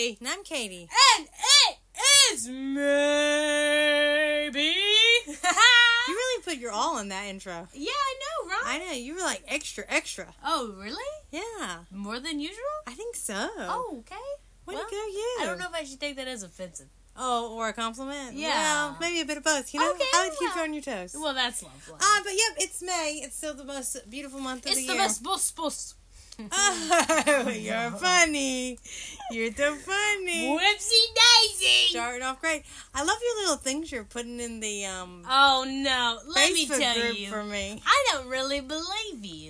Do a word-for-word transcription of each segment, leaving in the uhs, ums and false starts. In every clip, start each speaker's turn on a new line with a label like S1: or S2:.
S1: Libby.
S2: And I'm Katie.
S1: And it is maybe.
S2: You really put your all in that intro.
S1: Yeah, I know, right?
S2: I know. You were like extra, extra.
S1: Oh, really?
S2: Yeah.
S1: More than usual?
S2: I think so.
S1: Oh, okay.
S2: Way
S1: well,
S2: to go, you.
S1: I don't know if I should take that as offensive.
S2: Oh, or a compliment?
S1: Yeah.
S2: Well, maybe a bit of both. You know,
S1: Okay,
S2: I like to keep
S1: well.
S2: you on your toes.
S1: Well, that's lovely.
S2: Uh, but yep, it's May. It's still the most beautiful month of
S1: it's
S2: the,
S1: the
S2: year.
S1: best bus bus.
S2: Oh, you're funny. You're so funny.
S1: Whoopsie daisy.
S2: Starting off great. I love your little things you're putting in the um
S1: Oh, no. Let me
S2: Facebook
S1: tell
S2: group
S1: you.
S2: for me.
S1: I don't really believe you.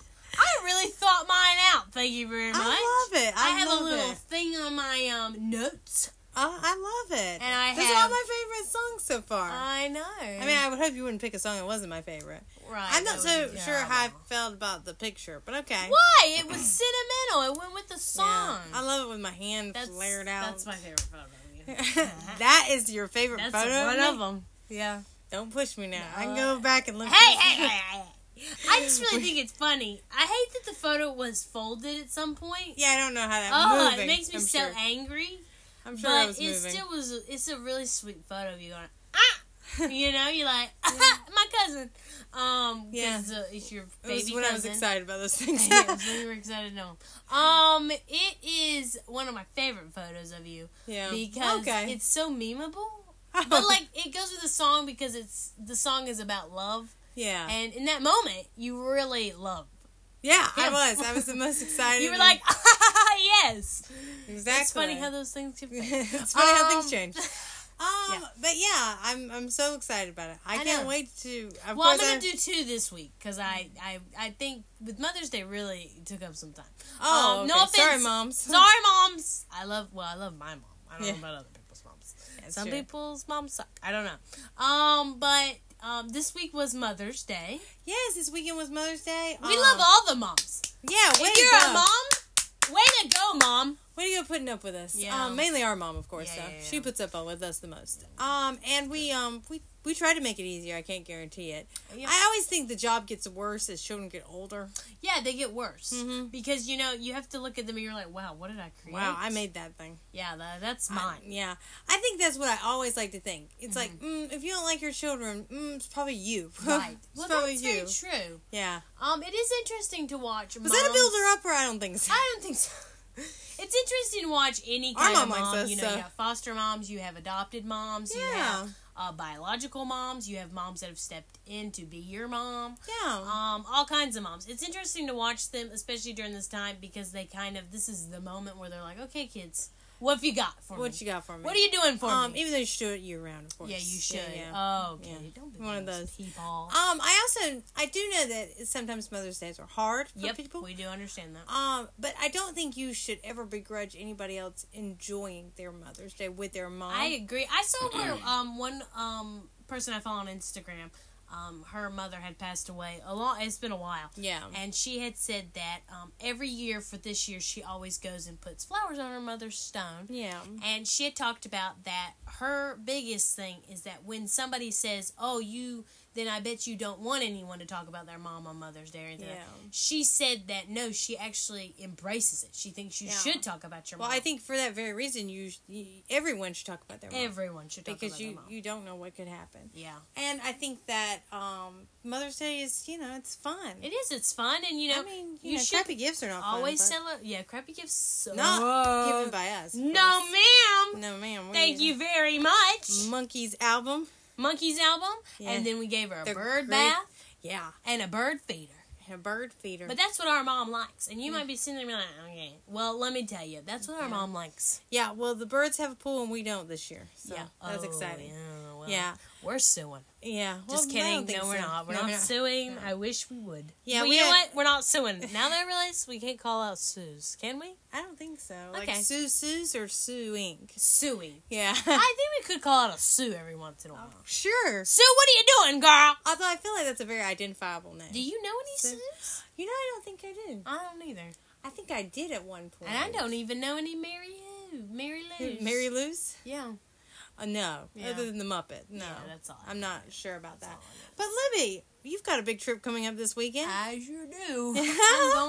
S1: I really thought mine out. Thank you very much.
S2: I love it. I,
S1: I have
S2: love
S1: a little
S2: it.
S1: thing on my um notes.
S2: Uh, I love it.
S1: And I
S2: Those
S1: have-
S2: are all my favorite songs so far.
S1: I know.
S2: I mean, I would hope you wouldn't pick a song that wasn't my favorite.
S1: right.
S2: I'm not
S1: that
S2: so
S1: would be
S2: sure how I
S1: terrible.
S2: felt about the picture, but okay.
S1: Why? It was sentimental. It went with the song.
S2: Yeah. I love it with my hand
S1: that's,
S2: flared out.
S1: That's my favorite photo of you.
S2: That is your favorite
S1: That's
S2: photo
S1: one
S2: of,
S1: of
S2: me?
S1: them.
S2: Yeah. Don't push me now. I can
S1: No.
S2: go back and look.
S1: Hey, hey, hey, hey. I just really think it's funny. I hate that the photo was folded at some point.
S2: Yeah, I don't know how that
S1: Oh,
S2: moving.
S1: it makes me
S2: I'm
S1: so
S2: sure.
S1: angry.
S2: I'm sure I
S1: But
S2: was
S1: it
S2: moving.
S1: still was. A, it's a really sweet photo of you going, ah, you know, you're like, ah, my cousin. Um,
S2: Yeah.
S1: because uh, it's your
S2: It
S1: baby
S2: was when I was
S1: cousin.
S2: excited about those things.
S1: Yeah, it was when you were excited to know him. Um, it is one of my favorite photos of you
S2: Yeah.
S1: because
S2: okay.
S1: it's so memeable. But like, it goes with the song because it's the song is about love,
S2: yeah.
S1: and in that moment, you really love.
S2: Yeah, I
S1: him.
S2: was. I was the most excited.
S1: You were
S2: and-
S1: like, ah, yes.
S2: exactly.
S1: It's funny how those things can.
S2: It's funny how
S1: Um,
S2: things change. Um,
S1: yeah.
S2: but yeah, I'm I'm so excited about it. I,
S1: I
S2: can't
S1: know.
S2: wait to. Of
S1: Well, I'm
S2: course,
S1: gonna
S2: I,
S1: do two this week because I, I I think with Mother's Day really took up some time.
S2: Oh,
S1: um, no
S2: okay.
S1: offense.
S2: Sorry, moms.
S1: Sorry, moms. I love well, I love my mom. I don't
S2: Yeah.
S1: know about other people's moms.
S2: That's
S1: Some
S2: true.
S1: people's moms suck. I don't know. Um, but um, this week was Mother's Day.
S2: Yes, this weekend was Mother's Day.
S1: We
S2: Um,
S1: love all the moms.
S2: Yeah, way
S1: If
S2: to
S1: you're
S2: go.
S1: a mom, way to go, mom.
S2: Way to go putting up with us.
S1: Yeah.
S2: Um, mainly our mom, of course.
S1: Yeah,
S2: though.
S1: yeah, yeah.
S2: She puts up with us the most. Um, and we um we we try to make it easier. I can't guarantee it.
S1: Yeah.
S2: I always think the job gets worse as children get older.
S1: Yeah, they get worse
S2: Mhm.
S1: because you know you have to look at them and you're like, wow, what did I create?
S2: Wow, I made that thing.
S1: Yeah, that, that's
S2: I-
S1: mine.
S2: yeah, I think that's what I always like to think. It's
S1: Mhm.
S2: like, mm, if you don't like your children, mm, it's probably you.
S1: Right.
S2: it's
S1: Well,
S2: probably
S1: that's
S2: you.
S1: very true.
S2: Yeah.
S1: Um, it is interesting to watch.
S2: Was that a
S1: moms-
S2: builder upper? I don't think so.
S1: I don't think so. It's interesting to watch any
S2: Our
S1: kind
S2: mom
S1: of
S2: likes
S1: mom.
S2: us,
S1: you know,
S2: so-
S1: you have foster moms, you have adopted moms, you
S2: Yeah.
S1: have uh, biological moms, you have moms that have stepped in to be your mom.
S2: Yeah.
S1: Um, all kinds of moms. It's interesting to watch them, especially during this time, because they kind of this is the moment where they're like, "Okay, kids, what have you got for
S2: what
S1: me?
S2: you got for me?
S1: What are you doing for
S2: um,
S1: me?"
S2: even though you should do it year round, of course.
S1: Yeah, you should.
S2: Yeah, yeah.
S1: Oh, okay.
S2: Yeah.
S1: Don't be
S2: One of
S1: those
S2: those.
S1: people.
S2: Um, I also I do know that sometimes Mother's Days are hard for
S1: Yep,
S2: people.
S1: we do understand that.
S2: Um, but I don't think you should ever begrudge anybody else enjoying their Mother's Day with their mom.
S1: I agree. I saw where um one um person I follow on Instagram, um her mother had passed away a long. It's been a while,
S2: yeah.
S1: and she had said that um every year for this year she always goes and puts flowers on her mother's stone.
S2: Yeah.
S1: And she had talked about that her biggest thing is that when somebody says, "Oh, you," then I bet you don't want anyone to talk about their mom on Mother's Day or anything.
S2: Yeah.
S1: Like that. She said that no, she actually embraces it. She thinks you
S2: Yeah.
S1: should talk about your
S2: Well,
S1: mom.
S2: I think for that very reason, you, you everyone should talk about their mom.
S1: everyone should talk
S2: because
S1: about
S2: you
S1: their mom.
S2: you don't know what could happen.
S1: Yeah.
S2: And I think that um, Mother's Day is, you know, it's fun.
S1: It is. It's fun, and you know,
S2: I mean, you,
S1: you
S2: know,
S1: should
S2: crappy gifts are not
S1: always
S2: fun,
S1: celebrate. Yeah, crappy gifts. So
S2: but not given by us. of
S1: No,
S2: course.
S1: ma'am.
S2: No, ma'am. we-
S1: Thank you very much.
S2: Monkeys album.
S1: Monkeys album,
S2: Yeah.
S1: and then we gave her a
S2: They're
S1: bird
S2: great.
S1: bath
S2: Yeah.
S1: and a bird feeder.
S2: And a bird feeder.
S1: But that's what our mom likes, and you might be sitting there and be like, okay. Well, let me tell you, that's what our
S2: Yeah.
S1: mom likes.
S2: yeah, well, the birds have a pool and we don't this year. So
S1: yeah,
S2: that's
S1: Oh,
S2: exciting.
S1: Yeah, well,
S2: Yeah.
S1: we're suing.
S2: Yeah. Well,
S1: Just
S2: I
S1: kidding.
S2: don't think
S1: No, we're
S2: so.
S1: not. We're
S2: No,
S1: not suing. I wish we would.
S2: Yeah,
S1: Well,
S2: we
S1: you know
S2: had-
S1: what? We're not suing. Now that I realize we can't call out Sue's, can we?
S2: I don't think so. Like
S1: Okay.
S2: Sue Sue's or Sue Inc.
S1: Suing.
S2: Yeah.
S1: I think we could call out a Sue every once in a while.
S2: Sure.
S1: Sue, what are you doing, girl?
S2: Although I feel like that's a very identifiable name.
S1: Do you know any
S2: Sue.
S1: Sues?
S2: You know, I don't think I do.
S1: I don't either.
S2: I think I did at one point.
S1: And I don't even know any Mary Lou. Mary Lou.
S2: Mary Lou's?
S1: Yeah.
S2: Uh, no,
S1: Yeah.
S2: other than the Muppet. No,
S1: Yeah, that's all.
S2: I'm not sure about
S1: That's
S2: that.
S1: all I know.
S2: But Libby, you've got a big trip coming up this weekend.
S1: I sure do. I'm going on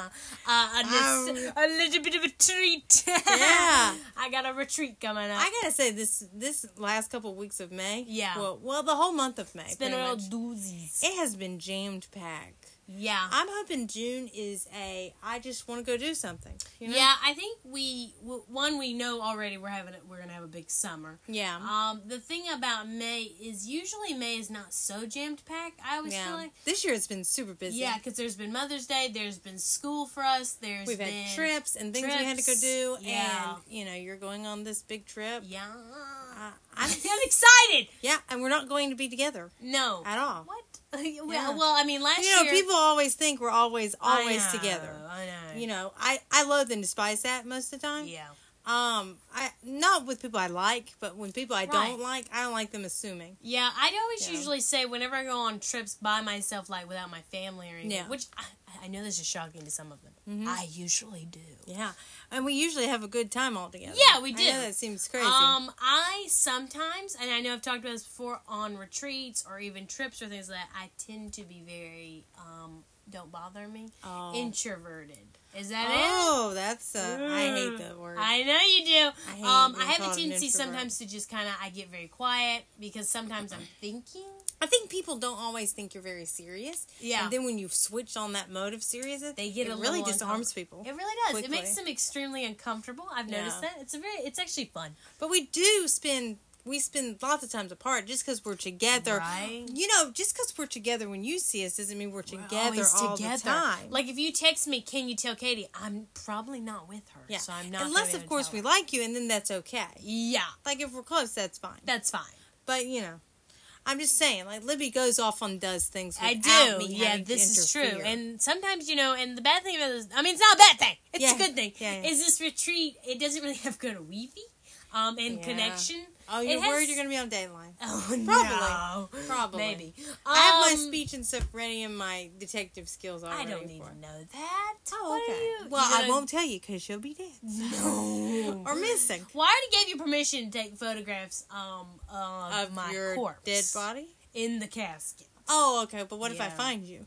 S1: uh, a,
S2: Um,
S1: a little bit of a treat.
S2: Yeah.
S1: I got a retreat coming up.
S2: I gotta say, this this last couple of weeks of May,
S1: Yeah.
S2: well, well, the whole month of May,
S1: It's been a
S2: pretty
S1: real
S2: much,
S1: doozies.
S2: it has been jammed packed.
S1: Yeah.
S2: I'm hoping June is a, I just want to go do something. You know?
S1: Yeah, I think we w- one we know already we're having it. We're gonna have a big summer.
S2: Yeah.
S1: Um, the thing about May is usually May is not so jammed packed. I always
S2: yeah.
S1: feel like.
S2: This year it's been super busy.
S1: Yeah, because there's been Mother's Day, there's been school for us, there's
S2: We've
S1: been
S2: had trips and things we had to go
S1: trips.
S2: do.
S1: Yeah.
S2: And, you know, you're going on this big trip.
S1: Yeah,
S2: Uh,
S1: I'm,
S2: I'm,
S1: I'm excited.
S2: yeah, and we're not going to be together
S1: No,
S2: at all.
S1: what? well,
S2: Yeah.
S1: well, I mean, last
S2: You know,
S1: year
S2: people always think we're always,
S1: I
S2: always
S1: know,
S2: together.
S1: I know.
S2: You know, I, I loathe and despise that most of the time.
S1: Yeah.
S2: Um, I not with people I like, but when people I
S1: Right.
S2: don't like, I don't like them assuming.
S1: Yeah, I always
S2: Yeah.
S1: usually say whenever I go on trips by myself, like without my family or anything,
S2: Yeah.
S1: which I, I know this is shocking to some of them.
S2: Mhm.
S1: I usually do.
S2: Yeah, and we usually have a good time all together.
S1: Yeah, we do.
S2: I know that seems crazy.
S1: Um, I sometimes, and I know I've talked about this before, on retreats or even trips or things like that, I tend to be very, um, don't bother me,
S2: oh,
S1: introverted. Is that
S2: oh, that's uh,
S1: it?
S2: I hate that word.
S1: I know you do.
S2: I hate
S1: um,
S2: being
S1: I have a
S2: called an
S1: tendency
S2: introvert.
S1: sometimes to just kind of, I get very quiet because sometimes I'm thinking.
S2: I think people don't always think you're very serious.
S1: Yeah.
S2: And then when you switch on that mode of seriousness,
S1: They get
S2: it
S1: a
S2: really
S1: little
S2: disarms
S1: uncomfortable.
S2: people.
S1: It really does.
S2: quickly.
S1: It makes them extremely uncomfortable. I've noticed
S2: Yeah.
S1: that. It's a very, it's actually fun.
S2: But we do spend we spend lots of times apart just because we're together.
S1: Right.
S2: You know, just because we're together when you see us doesn't mean we're
S1: We're
S2: together
S1: always
S2: all
S1: together.
S2: the time.
S1: Like if you text me, can you tell Katie? I'm probably not with her.
S2: yeah.
S1: So I'm not.
S2: Unless,
S1: gonna
S2: of course,
S1: tell
S2: we
S1: her.
S2: like you, and then that's okay.
S1: Yeah,
S2: Like if we're close, that's fine.
S1: that's fine.
S2: But you know, I'm just saying, like Libby goes off and does things
S1: I
S2: without
S1: do.
S2: me
S1: Yeah,
S2: having
S1: this
S2: to
S1: is true.
S2: interfere.
S1: And sometimes, you know, and the bad thing about this, I mean, it's not a bad thing. It's
S2: Yeah.
S1: a good thing.
S2: Yeah, yeah.
S1: Is this retreat? It doesn't really have good Wi-Fi, um, and
S2: Yeah.
S1: connection.
S2: oh, you're
S1: it has-
S2: worried you're going to be on Dateline?
S1: Oh
S2: Probably.
S1: no.
S2: Probably.
S1: Maybe.
S2: I have my
S1: Um,
S2: speech and stuff ready and my detective skills
S1: I
S2: already.
S1: don't need
S2: for
S1: to
S2: it.
S1: know that.
S2: Oh,
S1: What
S2: okay.
S1: are you?
S2: well,
S1: you
S2: I
S1: gonna-
S2: won't tell you because you'll be dead
S1: No.
S2: or missing
S1: Well, I already gave you permission to take photographs um, of,
S2: of
S1: my
S2: your
S1: corpse
S2: dead body.
S1: in the casket.
S2: Oh, okay. But what if I
S1: Yeah.
S2: find you?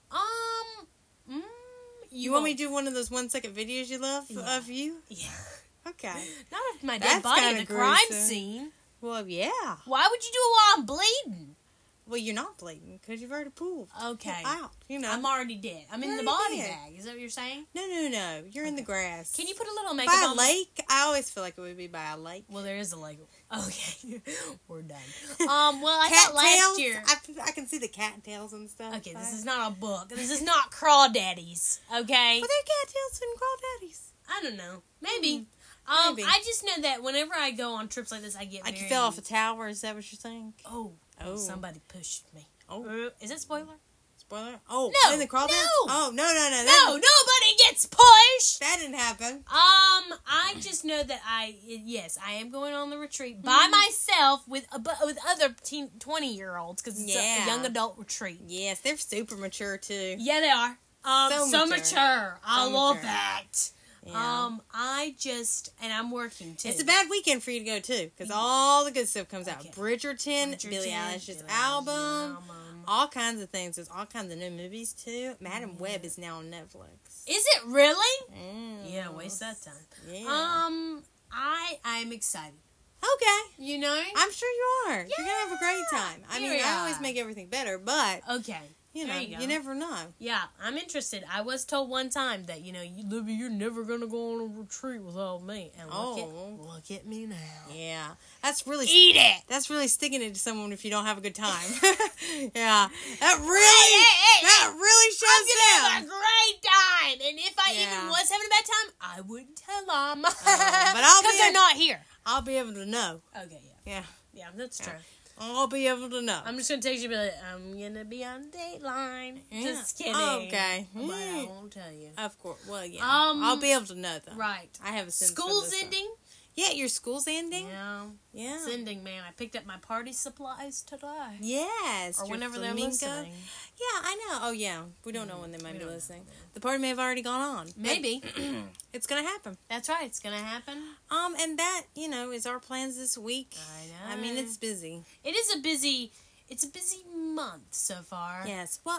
S1: Um, mm, you,
S2: You want me
S1: won't-
S2: to do one of those one second videos you love
S1: Yeah.
S2: of you?
S1: Yeah.
S2: Okay.
S1: Not of my
S2: That's
S1: dead body at
S2: kinda
S1: the crime
S2: gruesome.
S1: scene.
S2: Well, yeah.
S1: Why would you do it while I'm bleeding?
S2: Well, you're not bleeding because you've already pulled.
S1: Okay.
S2: You're out. You know.
S1: I'm already dead. I'm in
S2: You're
S1: the
S2: already
S1: body
S2: dead.
S1: bag. Is that what you're saying?
S2: No, no, no. You're in the
S1: Okay.
S2: grass.
S1: Can you put a little makeup
S2: by a
S1: on me?
S2: lake? I always feel like it would be by a lake.
S1: Well, there is a lake. Okay. We're done. Um, well, I
S2: Cat
S1: thought last
S2: tails?
S1: year...
S2: I, I can see the cat tails and stuff.
S1: Okay, this
S2: But-
S1: is not a book. This is not Crawdaddies. Okay?
S2: Well, they're cat tails and crawdaddies.
S1: I don't know. Maybe.
S2: Hmm.
S1: Um,
S2: Maybe.
S1: I just know that whenever I go on trips like this, I get
S2: Like
S1: very...
S2: you fell off a tower. Is that what you're saying?
S1: Oh,
S2: Oh.
S1: somebody pushed me.
S2: Oh.
S1: Uh, is it spoiler?
S2: Spoiler. Oh,
S1: No,
S2: in the crawdads?
S1: no.
S2: Oh, no, no, no.
S1: No,
S2: That,
S1: nobody gets pushed!
S2: that didn't happen.
S1: Um, I just know that I, yes, I am going on the retreat by
S2: Mhm.
S1: myself with a, bu- with other teen, twenty-year-olds, because it's a-
S2: Yeah.
S1: a young adult retreat.
S2: Yes, they're super mature, too.
S1: Yeah, they are. Um,
S2: So
S1: so,
S2: mature.
S1: mature. I
S2: So
S1: love
S2: mature.
S1: that.
S2: Yeah.
S1: Um, I just, and I'm working too.
S2: It's a bad weekend for you to go, too, because all the good stuff comes out.
S1: Okay.
S2: Bridgerton,
S1: Bridgerton,
S2: Billie Eilish's
S1: Billie Eilish's
S2: album,
S1: album.
S2: all kinds of things. There's all kinds of new movies, too. Madam Web is now on Netflix.
S1: Is it really?
S2: Mm.
S1: Yeah, waste that time.
S2: Yeah.
S1: Um, I, I'm excited.
S2: okay.
S1: You know?
S2: I'm sure you are. You're going to have a great time. I
S1: Here
S2: mean,
S1: we
S2: I always
S1: are.
S2: make everything better, but,
S1: Okay.
S2: you
S1: There
S2: know,
S1: you
S2: you,
S1: go.
S2: never know.
S1: Yeah, I'm interested. I was told one time that, you know, you, Libby, you're never going to go on a retreat without me. And look,
S2: Oh.
S1: at, look at me now.
S2: Yeah. That's really...
S1: Eat it!
S2: That's really sticking it to someone if you don't have a good time. yeah. That really...
S1: Hey, hey, hey,
S2: that really
S1: I'm
S2: shows
S1: going to have a
S2: them.
S1: great time. And if I
S2: Yeah.
S1: even was having a bad time, I wouldn't tell them.
S2: but I'll
S1: Because
S2: be
S1: they're
S2: a-
S1: not here.
S2: I'll be able to know.
S1: Okay, yeah.
S2: Yeah.
S1: Yeah, that's true.
S2: I'll be able to know.
S1: I'm just going to text you and be like, I'm going to be on Dateline.
S2: Yeah.
S1: Just kidding.
S2: Okay.
S1: But I
S2: Mm.
S1: won't tell you.
S2: Of course. Well, yeah.
S1: Um,
S2: I'll be able to know, though.
S1: Right.
S2: I have a sense for
S1: School's
S2: this stuff.
S1: ending.
S2: Yeah, your school's ending?
S1: Yeah.
S2: Yeah.
S1: It's ending, man. I picked up my party supplies today.
S2: Yes.
S1: Or
S2: your
S1: whenever they're
S2: flamingo.
S1: listening.
S2: Yeah, I know. Oh, yeah. We don't know when they might
S1: We
S2: be
S1: don't
S2: listening.
S1: know.
S2: The party may have already gone on.
S1: Maybe.
S2: It's going to happen.
S1: That's right. It's going to happen.
S2: Um, and that, you know, is our plans this week.
S1: I know.
S2: I mean, it's busy.
S1: It is a busy... It's a busy month so far.
S2: Yes. Well, it's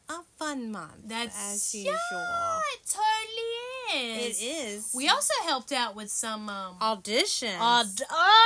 S2: a fun month.
S1: That's
S2: as
S1: yeah,
S2: usual.
S1: it totally is.
S2: It is.
S1: We also helped out with some um,
S2: auditions.
S1: Aud-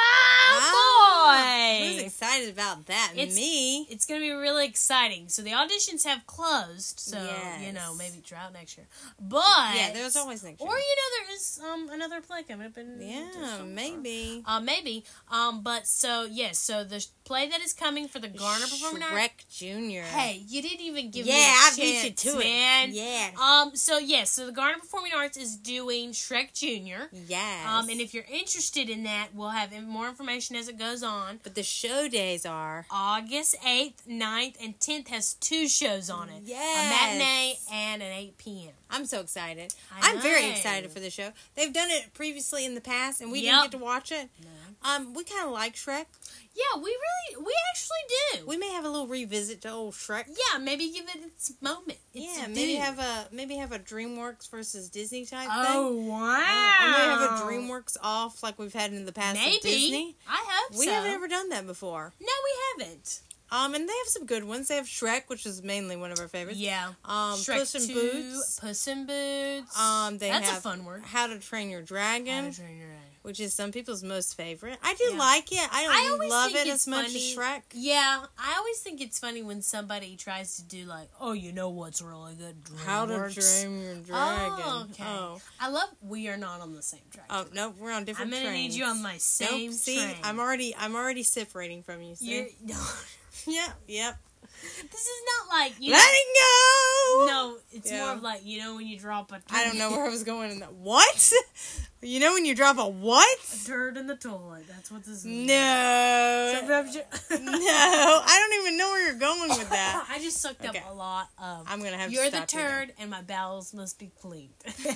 S1: oh boy!
S2: Who's excited about that?
S1: It's,
S2: Me.
S1: It's going to be really exciting. So the auditions have closed. So
S2: Yes.
S1: you know, maybe try out next year. But
S2: Yeah, there's always next year.
S1: Or you know, there is um another play coming up in
S2: Yeah, maybe.
S1: Uh, maybe. Um, but so yes, so the play that is coming for the Garner Performing Arts.
S2: Shrek Junior
S1: Hey, you didn't even give
S2: yeah,
S1: me a
S2: I
S1: chance,
S2: beat you to
S1: man.
S2: it. Yeah.
S1: Um. So yes, so the Garner Performing Arts is doing Shrek Junior
S2: Yes.
S1: Um. And if you're interested in that, we'll have more information as it goes on.
S2: But the show days are
S1: August eighth, ninth, and tenth has two shows on it.
S2: Yes.
S1: A matinee and an eight p.m.
S2: I'm so excited.
S1: I
S2: I'm very
S1: know.
S2: excited for the show. They've done it previously in the past, and we
S1: Yep.
S2: didn't get to watch it. Um, we kind of like Shrek.
S1: Yeah, we really, we actually do.
S2: We may have a little revisit to old Shrek.
S1: yeah, maybe give it its moment. Its
S2: Yeah,
S1: due.
S2: maybe have a maybe have a DreamWorks versus Disney type
S1: Oh
S2: thing.
S1: wow!
S2: Or maybe have a DreamWorks off like we've had in the past
S1: Maybe
S2: with Disney.
S1: I hope
S2: We
S1: so.
S2: haven't ever done that before.
S1: No, we haven't.
S2: Um, and they have some good ones. They have Shrek, which is mainly one of our favorites.
S1: Yeah.
S2: Um,
S1: Shrek
S2: Puss in
S1: two,
S2: Boots.
S1: Puss in Boots.
S2: Um, they
S1: That's
S2: have
S1: a fun word.
S2: How to Train Your Dragon,
S1: How to Train Your Dragon.
S2: which is some people's most favorite. I do
S1: Yeah.
S2: like it. I don't
S1: I always
S2: love
S1: think
S2: it
S1: it's
S2: as much
S1: funny.
S2: as Shrek.
S1: Yeah, I always think it's funny when somebody tries to do like, oh, you know what's really good?
S2: How to
S1: DreamWorks.
S2: Train Your Dragon.
S1: Oh, okay.
S2: Oh,
S1: I love. We are not on the same track.
S2: oh no, we're on
S1: I'm
S2: different
S1: gonna
S2: trains.
S1: need you on my same
S2: Nope, see,
S1: train.
S2: I'm already, I'm already separating from you. See?
S1: You're, no,
S2: yeah, yep.
S1: this is not like you.
S2: Letting go.
S1: No, it's
S2: Yeah.
S1: more of like you know when you drop a.
S2: I don't know where I was going in that. What? You know when you drop a what?
S1: A turd in the toilet. That's what this is.
S2: No.
S1: Sometimes you-
S2: No, I don't even know where you're going with that.
S1: I just sucked
S2: Okay.
S1: up a lot of.
S2: I'm gonna have to
S1: You're the
S2: stop you there.
S1: turd, and my bowels must be cleaned.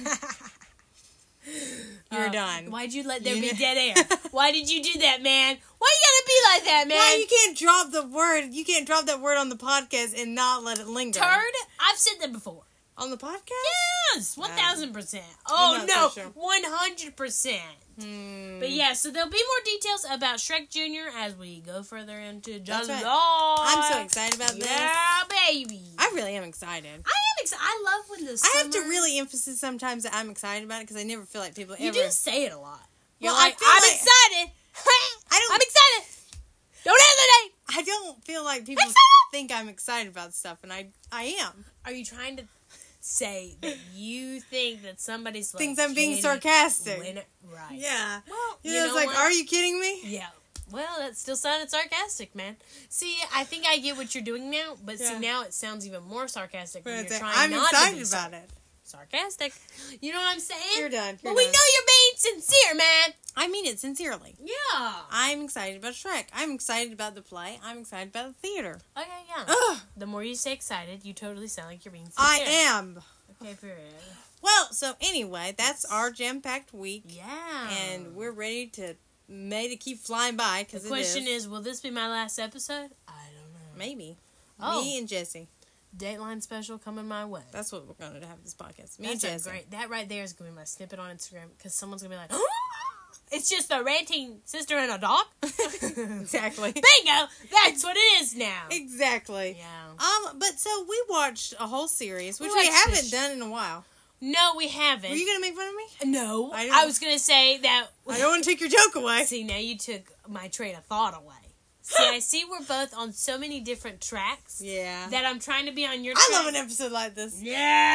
S2: You're
S1: Uh,
S2: done.
S1: Why'd you let there
S2: You
S1: be
S2: know-
S1: dead air? Why did you do that, man? Why you gotta be like that, man?
S2: Why you can't drop the word? You can't drop that word on the podcast and not let it linger.
S1: Turd? I've said that before.
S2: On the podcast?
S1: Yes, one thousand percent. Oh
S2: I'm
S1: no,
S2: not so sure.
S1: one hundred percent.
S2: Hmm.
S1: But yeah, so there'll be more details about Shrek Junior as we go further into
S2: That's
S1: July.
S2: right. I'm so excited about this.
S1: Yeah, baby.
S2: I really am excited.
S1: I am excited. I love when the
S2: I have to
S1: summer-
S2: really emphasize sometimes that I'm excited about it because I never feel like people
S1: You
S2: ever.
S1: do say it a lot. You're
S2: Well, I
S1: like,
S2: feel
S1: I'm
S2: like-
S1: excited.
S2: I don't.
S1: I'm excited. Don't hesitate.
S2: I don't feel like people
S1: Excited.
S2: think I'm excited about stuff, and I I am.
S1: Are you trying to say that you think that somebody's like
S2: Thinks I'm being
S1: Katie
S2: sarcastic.
S1: Winner- Right.
S2: Yeah.
S1: Well,
S2: You
S1: you
S2: know,
S1: know
S2: it's like,
S1: what?
S2: are you kidding me?
S1: Yeah. Well, that still sounded sarcastic, man. See, I think I get what you're doing now, but
S2: Yeah.
S1: see, now it sounds even more sarcastic when
S2: But
S1: you're
S2: it's like,
S1: trying
S2: I'm
S1: not to
S2: excited
S1: be
S2: about
S1: sar-
S2: it.
S1: sarcastic. You know what I'm saying?
S2: You're done.
S1: But
S2: You're
S1: we
S2: done.
S1: know you're being sincere, man.
S2: I mean it sincerely.
S1: Yeah.
S2: I'm excited about Shrek. I'm excited about the play. I'm excited about the theater.
S1: Okay, yeah.
S2: Ugh,
S1: The more you say excited, you totally sound like you're being sincere.
S2: I am.
S1: Okay, period.
S2: Well, so anyway, that's our jam-packed week,
S1: Yeah.
S2: and we're ready to may to keep flying by
S1: the
S2: because
S1: question is, will this be my last episode? I don't know.
S2: maybe
S1: Oh.
S2: me and Jesse.
S1: Dateline special coming my way.
S2: That's what we're going to have this podcast. Me
S1: That's
S2: and
S1: a
S2: Jesse.
S1: great. That right there is going to be my snippet on Instagram because someone's going to be like, it's just a ranting sister and a dog?
S2: Exactly.
S1: Bingo! That's what it is now.
S2: Exactly.
S1: Yeah.
S2: Um, but so we watched a whole series,
S1: We
S2: which we,
S1: watched
S2: haven't
S1: this-
S2: done in a while.
S1: No, we haven't.
S2: Were you going to make fun of me?
S1: No.
S2: I
S1: I,
S2: don't-
S1: was going to say that.
S2: I don't want to take your joke away.
S1: See, now you took my train of thought away. See, I see we're both on so many different tracks
S2: Yeah.
S1: that I'm trying to be on your
S2: I
S1: track.
S2: love an episode like this.
S1: No,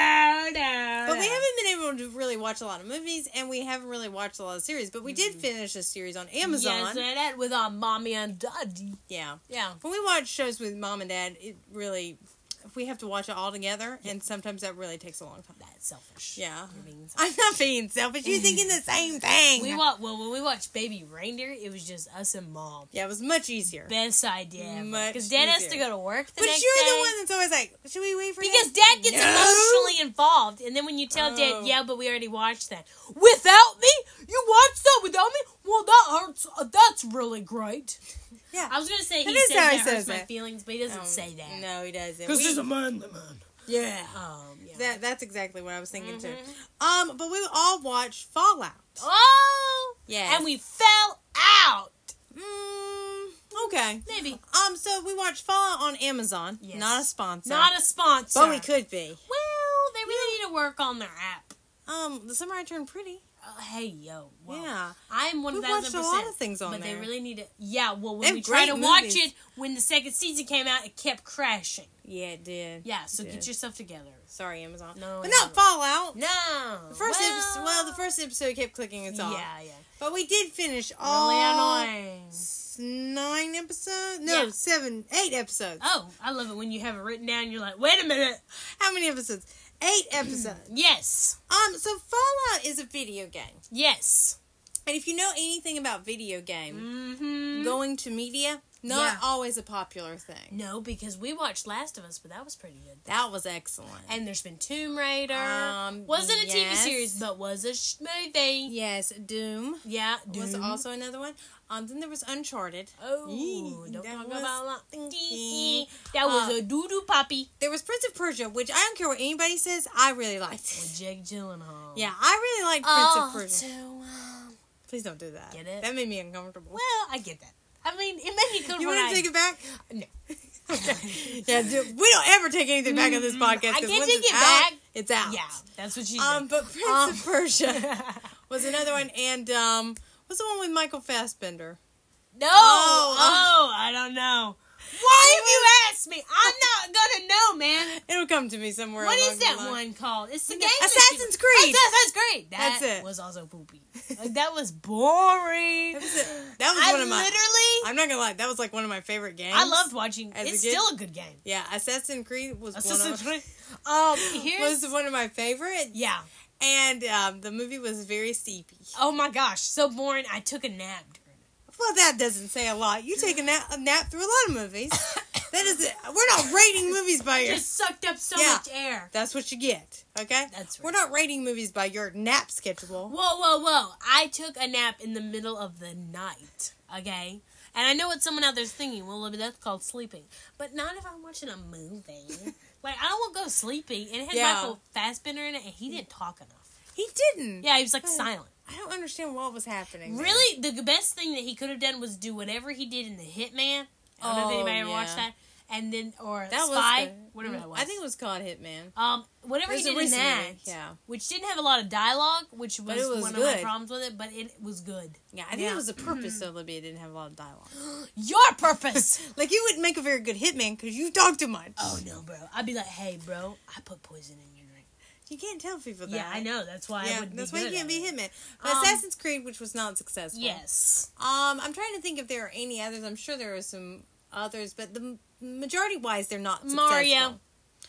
S1: no.
S2: But we haven't been able to really watch a lot of movies, and we haven't really watched a lot of series. But we did finish a series on Amazon.
S1: Yes, and that with our mommy and daddy.
S2: Yeah.
S1: Yeah.
S2: When we watch shows with mom and dad, it really, we have to watch it all together, and sometimes that really takes a long time.
S1: That's selfish.
S2: Yeah.
S1: You're being selfish.
S2: I'm not being selfish. You're thinking the same thing.
S1: We wa- well, when we watched Baby Reindeer, it was just us and Mom.
S2: Yeah, it was much easier.
S1: Best idea
S2: Much
S1: because Dad has to
S2: easier.
S1: go to work the
S2: But
S1: next
S2: you're
S1: day.
S2: the one that's always like, should we wait for
S1: Because
S2: Dad?
S1: Dad gets
S2: No.
S1: emotionally involved, and then when you tell
S2: Oh.
S1: Dad, "Yeah, but we already watched that," without me, you watched that without me. Well, that hurts. Uh, that's really great.
S2: Yeah.
S1: I was gonna say
S2: That
S1: he
S2: is
S1: says
S2: how
S1: that
S2: he
S1: hurts
S2: says
S1: my
S2: that.
S1: feelings, but he doesn't
S2: Um,
S1: say that.
S2: No, he doesn't.
S1: because
S2: We-
S1: he's a man, the man.
S2: yeah.
S1: Um, yeah.
S2: That, that's exactly what I was thinking, too.
S1: Mhm.
S2: Um, but we all watched Fallout.
S1: Oh,
S2: Yes.
S1: and we fell out.
S2: Mm, Okay.
S1: Maybe.
S2: Um, so we watched Fallout on Amazon.
S1: Yes.
S2: Not a sponsor.
S1: Not a sponsor.
S2: But we could be.
S1: Well, they really need to work on their app.
S2: Um, The Summer I Turned Pretty.
S1: Uh, hey, yo. Well,
S2: Yeah.
S1: I'm one
S2: We've
S1: thousand
S2: watched
S1: percent.
S2: a lot of things on
S1: but
S2: there.
S1: they really need to. Yeah, well,
S2: They
S1: when
S2: have
S1: we tried to
S2: great
S1: watch
S2: movies.
S1: it, when the second season came out, it kept crashing.
S2: Yeah, it did.
S1: Yeah, so
S2: It
S1: get
S2: did.
S1: yourself together.
S2: Sorry, Amazon.
S1: No,
S2: But
S1: I
S2: not Fallout.
S1: No.
S2: The first
S1: well,
S2: episode, well, the first episode kept clicking its off.
S1: Yeah, yeah.
S2: But we did finish
S1: Really
S2: all
S1: annoying.
S2: s- nine episodes. No,
S1: Yeah.
S2: seven, eight episodes.
S1: Oh, I love it when you have it written down. You're like, wait a minute.
S2: How many episodes? Eight episodes.
S1: Yes.
S2: Um, so Fallout is a video game,
S1: Yes.
S2: and if you know anything about video game,
S1: Mm-hmm.
S2: going to media, not
S1: Yeah.
S2: always a popular thing.
S1: No, because we watched Last of Us, but that was pretty good.
S2: That was excellent.
S1: And there's been Tomb Raider.
S2: Um,
S1: Wasn't a T V
S2: yes.
S1: series, but was a sh- movie.
S2: Yes, Doom
S1: Yeah,
S2: was
S1: Doom.
S2: also another one. Um, then there was Uncharted.
S1: Oh,
S2: Yee,
S1: don't
S2: that
S1: talk
S2: was
S1: about
S2: stinky.
S1: that. That was
S2: Uh,
S1: a doo-doo poppy.
S2: There was Prince of Persia, which I don't care what anybody says, I really liked it.
S1: With Jake Gyllenhaal.
S2: Yeah, I really liked Prince
S1: Oh,
S2: of Persia.
S1: to, um,
S2: Please don't do that.
S1: Get it?
S2: That made me uncomfortable.
S1: well, I get that. I mean, it made me comfortable.
S2: You want to take it back?
S1: No.
S2: Okay. Yeah, dude, we don't ever take anything back on this podcast.
S1: I
S2: 'cause
S1: can't
S2: once
S1: take
S2: it's
S1: it
S2: out,
S1: back.
S2: It's out.
S1: Yeah, that's what she
S2: Um,
S1: did.
S2: but Prince
S1: Um,
S2: of Persia was another one, and um, what's the one with Michael Fassbender?
S1: No.
S2: Oh,
S1: Oh, I don't know. Why have you asked me? I'm not gonna know, man.
S2: It'll come to me somewhere.
S1: What
S2: along
S1: is
S2: the
S1: that
S2: line.
S1: one called? It's the
S2: Okay,
S1: game. that
S2: Assassin's
S1: she-
S2: Creed.
S1: Assassin's Creed. That
S2: That's it.
S1: was also poopy. Like, that was boring.
S2: That was, it. That was
S1: I
S2: one of my.
S1: literally.
S2: I'm not gonna lie. That was like one of my favorite games.
S1: I loved watching.
S2: As a
S1: It's
S2: kid?
S1: still a good game.
S2: Yeah, Assassin's Creed was
S1: Assassin's
S2: one of
S1: Creed. Um, here's
S2: was one of my favorites.
S1: yeah.
S2: And um, the movie was very steepy.
S1: Oh my gosh, so boring. I took a nap during it.
S2: Well, that doesn't say a lot. You take a nap, a nap through a lot of movies. That is it. We're not rating movies by your.
S1: Just sucked up so
S2: Yeah.
S1: much air.
S2: That's what you get. Okay.
S1: That's right.
S2: We're not rating movies by your nap schedule.
S1: Whoa, whoa, whoa. I took a nap in the middle of the night, okay? And I know what someone out there's thinking, well, that's called sleeping. But not if I'm watching a movie. Like, I don't want to go sleepy. And it had
S2: Yeah.
S1: Michael Fassbender in it, and he didn't talk enough.
S2: He didn't.
S1: Yeah, he was, like,
S2: But
S1: silent.
S2: I don't understand what was happening. there.
S1: Really, the best thing that he could have done was do whatever he did in The Hitman. I don't know if
S2: Oh,
S1: anybody ever
S2: yeah.
S1: watched that. And then, or
S2: That
S1: Spy,
S2: was the,
S1: whatever that was.
S2: I think it was called Hitman.
S1: Um, whatever
S2: It
S1: he
S2: was a
S1: did in
S2: recent
S1: that,
S2: movie, yeah.
S1: which didn't have a lot of dialogue, which was,
S2: But it was
S1: one of my
S2: good.
S1: problems with it, but it was good.
S2: Yeah, I think
S1: Yeah.
S2: it was a purpose so Libya didn't have a lot of dialogue.
S1: Your purpose!
S2: Like, you wouldn't make a very good hitman because you talk too much.
S1: Oh no, bro! I'd be like, "Hey, bro, I put poison in your drink."
S2: You can't tell people that.
S1: Yeah, I know. That's why I
S2: Yeah,
S1: wouldn't
S2: that's
S1: be
S2: why
S1: good
S2: you can't
S1: at
S2: be
S1: it.
S2: hitman. But
S1: Um,
S2: Assassin's Creed, which was not successful.
S1: Yes.
S2: Um, I'm trying to think if there are any others. I'm sure there are some others, but the majority wise, they're not successful.
S1: Mario.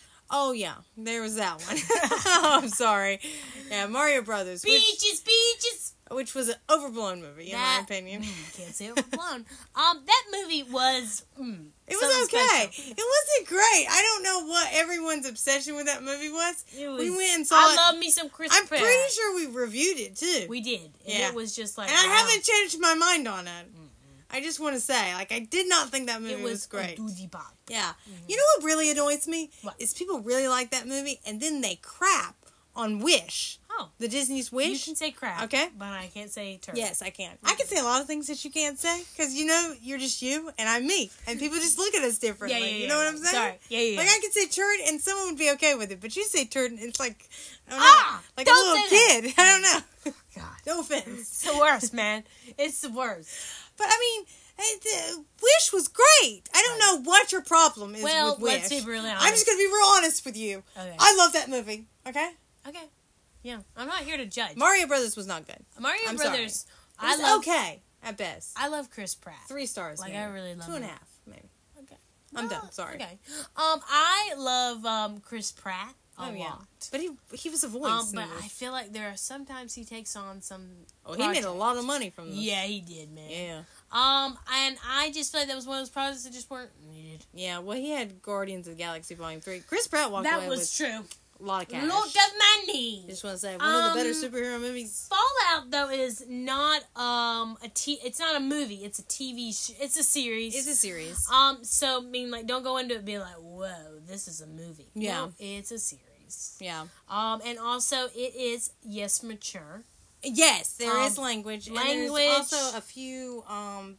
S2: Oh yeah, there was that one. oh, I'm sorry. Yeah, Mario Brothers, which,
S1: Beaches, beaches.
S2: which was an overblown movie in
S1: That-
S2: my opinion.
S1: Mm, can't say it was blown. um, that movie was. Mm,
S2: It was
S1: something
S2: okay.
S1: special.
S2: It wasn't great. I don't know what everyone's obsession with that movie was.
S1: It was
S2: we went and saw
S1: I
S2: it.
S1: love me some Chris
S2: I'm
S1: Pratt.
S2: pretty sure we reviewed it too.
S1: We did. And
S2: Yeah.
S1: it was just like.
S2: and I
S1: wow.
S2: haven't changed my mind on it. I just want to say, like, I did not think that movie
S1: It
S2: was,
S1: was
S2: great.
S1: a doozy bop.
S2: Yeah. You know what really annoys me?
S1: What?
S2: Is people really like that movie and then they crap on Wish.
S1: Oh.
S2: The Disney's
S1: You
S2: Wish.
S1: can say crap.
S2: Okay.
S1: But I can't say turd.
S2: Yes, I can. I can say a lot of things that you can't say because, you know, you're just you and I'm me. And people just look at us differently.
S1: Yeah, yeah, yeah.
S2: You know what I'm saying?
S1: Sorry. Yeah, yeah, yeah.
S2: Like, I can say turd and someone would be okay with it, but you say turd and it's like, I don't know,
S1: Ah,
S2: like
S1: don't
S2: a little
S1: say
S2: kid. I don't know.
S1: God.
S2: No offense.
S1: It's the worst, man. It's the worst.
S2: But, I mean... It, uh, Wish was great. I don't know what your problem is
S1: Well,
S2: with Wish.
S1: let's be really honest.
S2: I'm just going to be real honest with you.
S1: Okay.
S2: I love that movie. Okay?
S1: Okay. Yeah. I'm not here to judge.
S2: Mario Brothers was not good.
S1: Mario
S2: I'm
S1: Brothers.
S2: It
S1: I
S2: was
S1: love.
S2: okay at best.
S1: I love Chris Pratt.
S2: Three stars.
S1: Like,
S2: maybe.
S1: I really love
S2: Two and a
S1: him.
S2: half, maybe.
S1: Okay.
S2: I'm
S1: No,
S2: done. Sorry.
S1: Okay. Um, I love um Chris Pratt a
S2: Oh,
S1: lot.
S2: yeah. But he he was a voice.
S1: Um,
S2: in
S1: but
S2: this.
S1: I feel like there are sometimes he takes on some.
S2: oh, he made a
S1: project.
S2: lot of money from this.
S1: Yeah, he did, man.
S2: Yeah.
S1: Um, and I just feel like that was one of those projects that just weren't needed.
S2: Yeah. Well, he had Guardians of the Galaxy Volume Three. Chris Pratt walked
S1: That
S2: away
S1: was
S2: with
S1: true.
S2: a lot of cash.
S1: Look of money.
S2: Just want to say one of the better
S1: Um,
S2: superhero movies.
S1: Fallout though is not um a t. It's not a movie. It's a T V. Sh- it's a series.
S2: It's a series.
S1: Um, so I mean, like, don't go into it and be like, "Whoa, this is a movie."
S2: Yeah.
S1: No, it's a series.
S2: Yeah.
S1: Um, and also it is yes mature.
S2: Yes, there
S1: Um,
S2: is language.
S1: language.
S2: And there's also a few um,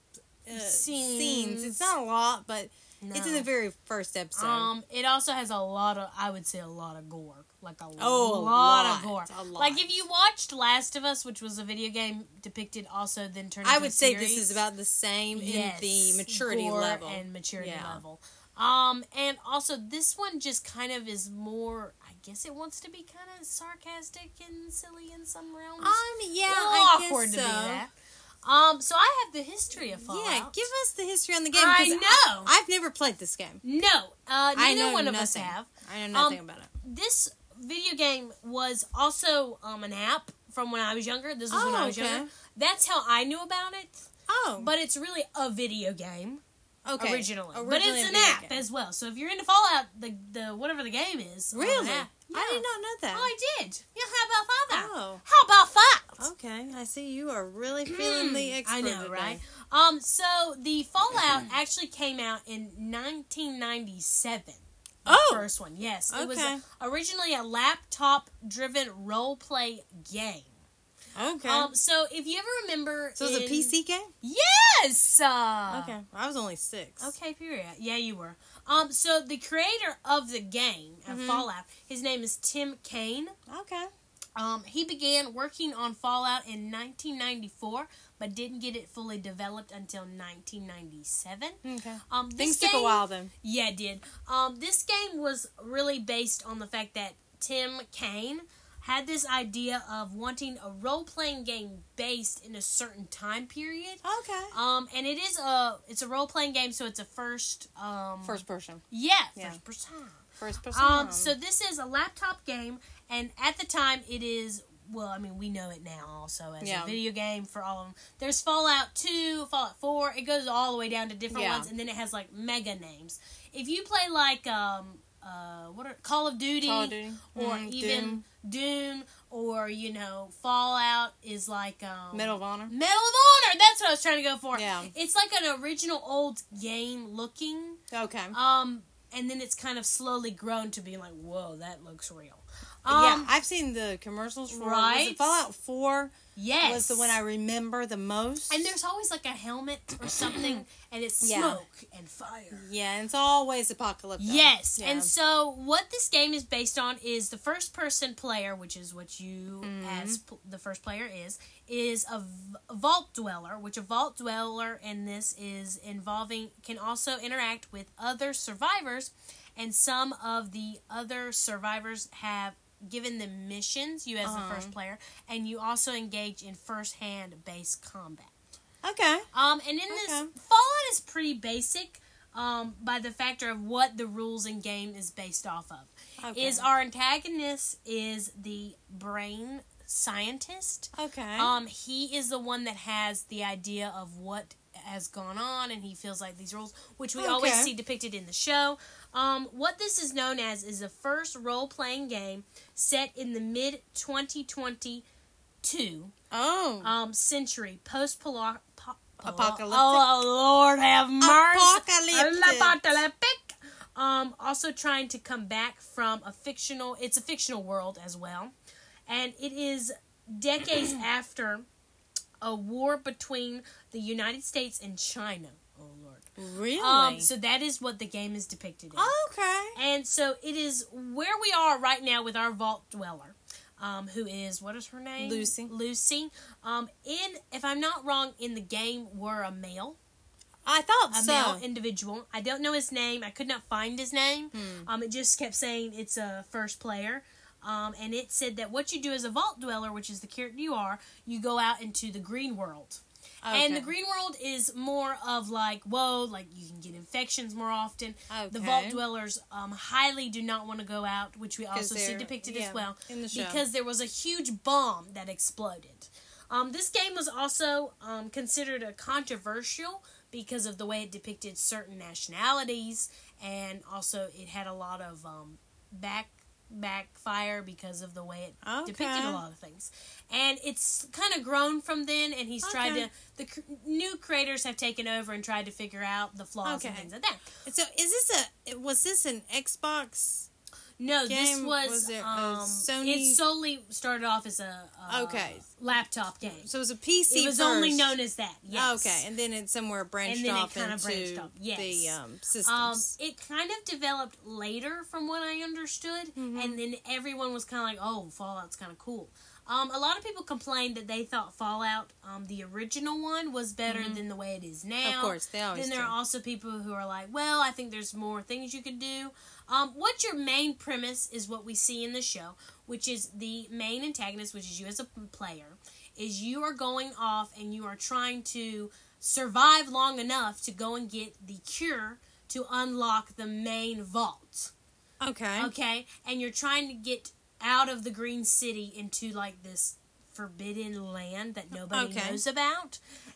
S2: uh,
S1: Scenes.
S2: scenes. It's not a lot, but
S1: No.
S2: it's in the very first episode.
S1: Um, it also has a lot of, I would say, a lot of gore. Like a
S2: Oh, a
S1: lot,
S2: lot,
S1: of gore.
S2: a lot.
S1: Like if you watched Last of Us, which was a video game depicted also then turned
S2: I
S1: into
S2: would
S1: a
S2: say
S1: series,
S2: this is about the same
S1: yes,
S2: in the maturity
S1: gore
S2: level.
S1: and maturity
S2: Yeah.
S1: level. Um, and also this one just kind of is more, I guess it wants to be kind of sarcastic and silly in some realms.
S2: Um, yeah,
S1: a little
S2: I
S1: awkward
S2: guess
S1: to
S2: so.
S1: be that. Um, so I have the history of Fallout.
S2: Yeah, give us the history on the game.
S1: I
S2: 'cause
S1: know.
S2: I, I've never played this game.
S1: No, uh,
S2: I
S1: neither
S2: know
S1: one of
S2: nothing.
S1: us have.
S2: I know nothing
S1: Um,
S2: about it.
S1: This video game was also um, an app from when I was younger. This was
S2: Oh,
S1: when I was
S2: okay.
S1: younger. That's how I knew about it.
S2: Oh,
S1: But it's really a video game
S2: okay.
S1: originally. But
S2: Originally
S1: it's
S2: a
S1: an
S2: video
S1: app
S2: game.
S1: as well. So if you're into Fallout, the the whatever the game is, on
S2: Really?
S1: an app,
S2: I
S1: yeah.
S2: did not know that.
S1: Oh, I did. Yeah, how about that?
S2: Oh.
S1: How about that?
S2: Okay, I see you are really feeling the expert.
S1: I know,
S2: today.
S1: right? Um, so the Fallout actually came out in nineteen ninety-seven. The
S2: Oh!
S1: first one, yes. It was
S2: Okay.
S1: a, originally a laptop-driven role-play game.
S2: Okay.
S1: Um, so if you ever remember,
S2: so it's a
S1: in-
S2: P C game?
S1: Yes. Uh,
S2: Okay. I was only six.
S1: Okay, period. Yeah, you were. Um, so the creator of the game, of
S2: Mhm.
S1: Fallout, his name is Tim Kaine.
S2: Okay.
S1: Um, he began working on Fallout in nineteen ninety-four, but didn't get it fully developed until nineteen ninety-seven.
S2: Okay.
S1: Um, this
S2: Things took a
S1: game-
S2: while then.
S1: Yeah, it did. Um, this game was really based on the fact that Tim Kaine had this idea of wanting a role-playing game based in a certain time period.
S2: Okay.
S1: Um, and it is a it's a role-playing game, so it's a first um
S2: First person.
S1: yeah,
S2: Yeah.
S1: first person.
S2: First person.
S1: Um, so this is a laptop game, and at the time it is, well, I mean, we know it now also as
S2: Yeah.
S1: a video game for all of them. There's Fallout two, Fallout four, it goes all the way down to different
S2: Yeah.
S1: ones, and then it has, like, mega names. If you play, like, um, uh, what are, Call of Duty,
S2: Call of Duty.
S1: or
S2: Mhm,
S1: even Doom. or, you know, Fallout is like, um...
S2: Medal of Honor.
S1: Medal of Honor! That's what I was trying to go for.
S2: Yeah.
S1: It's like an original old game looking,
S2: Okay.
S1: um, and then it's kind of slowly grown to being like, whoa, that looks real.
S2: yeah,
S1: Um,
S2: I've seen the commercials for
S1: right?
S2: was it Fallout four
S1: yes.
S2: was the one I remember the most.
S1: And there's always like a helmet or something, and it's
S2: Yeah.
S1: smoke and fire.
S2: Yeah, and it's always apocalyptic.
S1: Yes,
S2: Yeah.
S1: and so what this game is based on is the first person player, which is what you
S2: Mhm.
S1: as p- the first player is, is a, v- a vault dweller, which a vault dweller in this is involving, can also interact with other survivors, and some of the other survivors have given them missions, you as
S2: Uh-huh.
S1: the first player, and you also engage in first-hand base combat.
S2: Okay.
S1: Um, and in this,
S2: Okay.
S1: Fallout is pretty basic, um, by the factor of what the rules in game is based off of.
S2: Okay.
S1: Is our antagonist is the brain scientist.
S2: Okay.
S1: Um, he is the one that has the idea of what has gone on, and he feels like these rules, which we always
S2: Okay.
S1: see depicted in the show. Um, what this is known as is the first role-playing game set in the mid twenty twenty-two
S2: oh.
S1: um, century, post-polo- po-
S2: Apocalyptic.
S1: Oh, Lord have mercy.
S2: Apocalyptic.
S1: Apocalyptic. Um, also trying to come back from a fictional, it's a fictional world as well. And it is decades after a war between the United States and China. Oh, Lord.
S2: Really?
S1: Um, so that is what the game is depicted in.
S2: okay.
S1: And so it is where we are right now with our vault dweller, um, who is, what is her name?
S2: Lucy.
S1: Lucy. Um, in, if I'm not wrong, in the game were a male,
S2: I thought
S1: a
S2: so.
S1: male individual. I don't know his name. I could not find his name.
S2: Hmm.
S1: Um, it just kept saying it's a first player. Um, and it said that what you do as a vault dweller, which is the character you are, you go out into the green world.
S2: Okay.
S1: And the green world is more of like, whoa, like you can get infections more often.
S2: Okay.
S1: The vault dwellers um, highly do not want to go out, which we also see
S2: they're-
S1: depicted
S2: yeah,
S1: as well,
S2: in the show.
S1: because there was a huge bomb that exploded. Um, this game was also um, considered a controversial because of the way it depicted certain nationalities, and also it had a lot of um, back backfire because of the way it
S2: Okay.
S1: depicted a lot of things. And it's kind of grown from then, and he's tried
S2: Okay.
S1: to, the cr- new creators have taken over and tried to figure out the flaws and
S2: Okay.
S1: things like that.
S2: So is this a was this an Xbox?
S1: No, this
S2: game?
S1: was,
S2: Was it, uh,
S1: um,
S2: Sony?
S1: It solely started off as a uh,
S2: Okay.
S1: laptop game.
S2: So it was a P C
S1: It was
S2: first.
S1: only known as that. Yes.
S2: Okay, and then it somewhere branched
S1: And then it
S2: off
S1: kinda
S2: into
S1: branched off, yes.
S2: the um,
S1: Um,
S2: systems.
S1: it kind of developed later, from what I understood,
S2: Mm-hmm.
S1: and then everyone was kind of like, "Oh, Fallout's kind of cool." Um, a lot of people complained that they thought Fallout, um, the original one, was better than the way it is now.
S2: Mm-hmm. Of course, they always
S1: Then there
S2: do.
S1: are also people who are like, "Well, I think there's more things you could do." Um, what your main premise is what we see in the show, which is the main antagonist, which is you as a player, is you are going off and you are trying to survive long enough to go and get the cure to unlock the main vault.
S2: Okay.
S1: Okay? And you're trying to get out of the Green City into like this forbidden land that nobody
S2: Okay.
S1: knows about.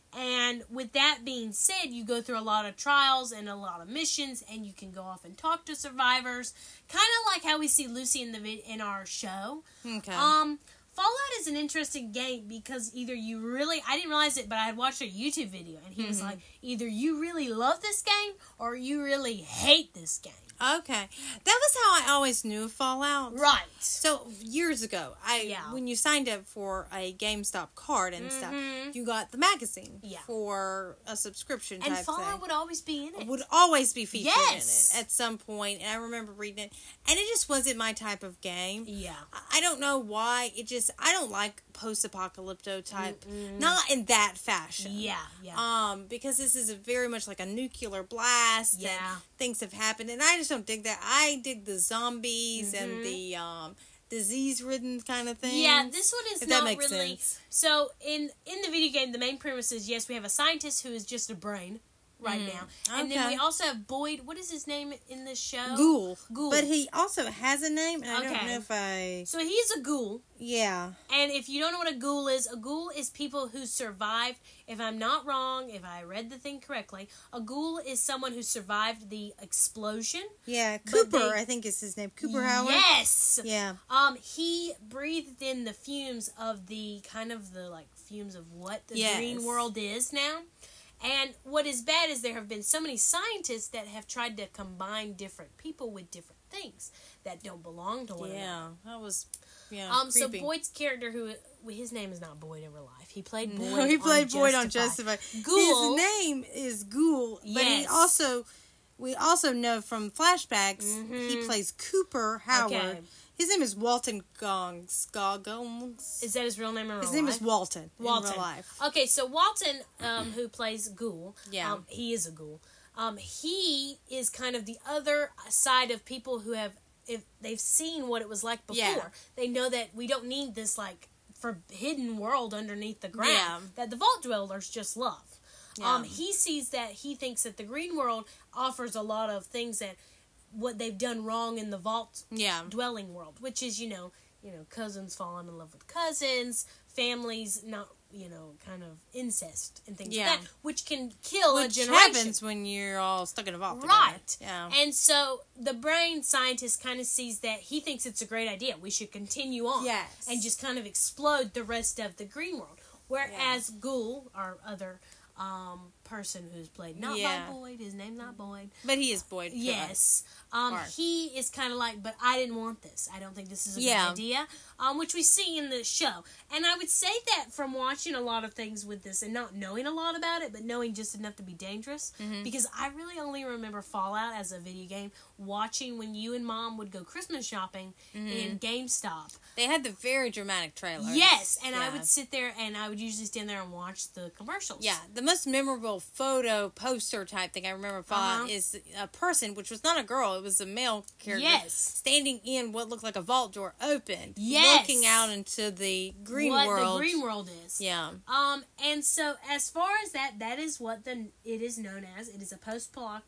S1: And with that being said, you go through a lot of trials and a lot of missions, and you can go off and talk to survivors, kind of like how we see Lucy in the vid- in our show.
S2: Okay.
S1: Um, Fallout is an interesting game because either you really, I didn't realize it, but I had watched a YouTube video, and he was
S2: Mm-hmm.
S1: like, either you really love this game or you really hate this game.
S2: Okay. That was how I always knew of Fallout.
S1: Right.
S2: So years ago, I
S1: Yeah.
S2: when you signed up for a GameStop card and
S1: Mhm.
S2: stuff, you got the magazine
S1: Yeah.
S2: for a subscription
S1: And
S2: type
S1: Fallout
S2: thing.
S1: would always be in it.
S2: Would always be featured
S1: Yes.
S2: in it at some point, and I remember reading it, and it just wasn't my type of game.
S1: Yeah.
S2: I- I don't know why. It just I don't like post-apocalypto type,
S1: Mm-mm.
S2: not in that fashion.
S1: Yeah, yeah.
S2: Um, because this is a very much like a nuclear blast.
S1: Yeah.
S2: And things have happened, and I just don't dig that. I dig the zombies
S1: Mhm.
S2: and the um disease-ridden kind of thing.
S1: Yeah, this one is
S2: If that
S1: not
S2: makes
S1: really.
S2: sense.
S1: So in in the video game, the main premise is yes, we have a scientist who is just a brain right
S2: Mm,
S1: now, and then
S2: okay.
S1: we also have Boyd. What is his name in the show?
S2: Ghoul.
S1: Ghoul.
S2: But he also has a name, and I don't
S1: Okay.
S2: know if I.
S1: So he's a ghoul,
S2: Yeah.
S1: and if you don't know what a ghoul is, a ghoul is people who survived. If I'm not wrong, if I read the thing correctly, a ghoul is someone who survived the explosion.
S2: Yeah.
S1: But
S2: Cooper,
S1: they-
S2: I think is his name. Cooper Howard.
S1: Yes.
S2: Yeah.
S1: Um, he breathed in the fumes of the kind of the like fumes of what the
S2: Yes.
S1: green world is now. And what is bad is there have been so many scientists that have tried to combine different people with different things that don't belong to one another.
S2: Yeah. That was. Yeah.
S1: Um, so
S2: creepy.
S1: Boyd's character, who well, his name is not Boyd in real life. He played Boyd.
S2: No, he played
S1: on
S2: Boyd on
S1: Justified.
S2: Justified.
S1: Ghoul.
S2: His name is Ghoul, but he
S1: Yes.
S2: also we also know from flashbacks
S1: Mhm.
S2: he plays Cooper Howard.
S1: Okay.
S2: His name is Walton Gongs. Goggles.
S1: Is that his real name in real
S2: His name
S1: life?
S2: is Walton.
S1: Walton.
S2: In real life.
S1: Okay, so Walton, um, who plays Ghoul,
S2: Yeah.
S1: um, he is a ghoul. Um, he is kind of the other side of people who have, if they've seen what it was like before,
S2: Yeah.
S1: they know that we don't need this like forbidden world underneath the ground
S2: Yeah.
S1: that the Vault Dwellers just love.
S2: Yeah.
S1: Um, he sees that he thinks that the Green World offers a lot of things that what they've done wrong in the Vault
S2: Yeah.
S1: dwelling world, which is, you know, you know, cousins falling in love with cousins, families not, you know, kind of incest and things
S2: Yeah.
S1: like that, which can kill a
S2: Which
S1: generation.
S2: happens when you're all stuck in a vault.
S1: Right.
S2: Together. Yeah.
S1: And so the brain scientist kind of sees that he thinks it's a great idea. We should continue on.
S2: Yes.
S1: And just kind of explode the rest of the green world. Whereas Ghoul, our other um, person who's played not
S2: Yeah.
S1: by Boyd, his name's not Boyd.
S2: But he is Boyd. to us.
S1: Yes. Um,
S2: Mark.
S1: he is kind of like, but I didn't want this. I don't think this is a
S2: Yeah.
S1: good idea. Um, which we see in the show. And I would say that from watching a lot of things with this and not knowing a lot about it, but knowing just enough to be dangerous.
S2: Mm-hmm.
S1: Because I really only remember Fallout as a video game, watching when you and Mom would go Christmas shopping
S2: Mm-hmm.
S1: in GameStop.
S2: They had the very dramatic trailer.
S1: Yes, and I
S2: Yeah.
S1: would sit there and I would usually stand there and watch the commercials.
S2: Yeah, the most memorable photo poster type thing I remember Fallout
S1: Uh-huh.
S2: is a person, which was not a girl, it was a male character,
S1: Yes.
S2: standing in what looked like a vault door open,
S1: Yes.
S2: looking out into the green
S1: what
S2: world.
S1: the green world is.
S2: Yeah,
S1: Um, and so as far as that, that is what the it is known as. It is a post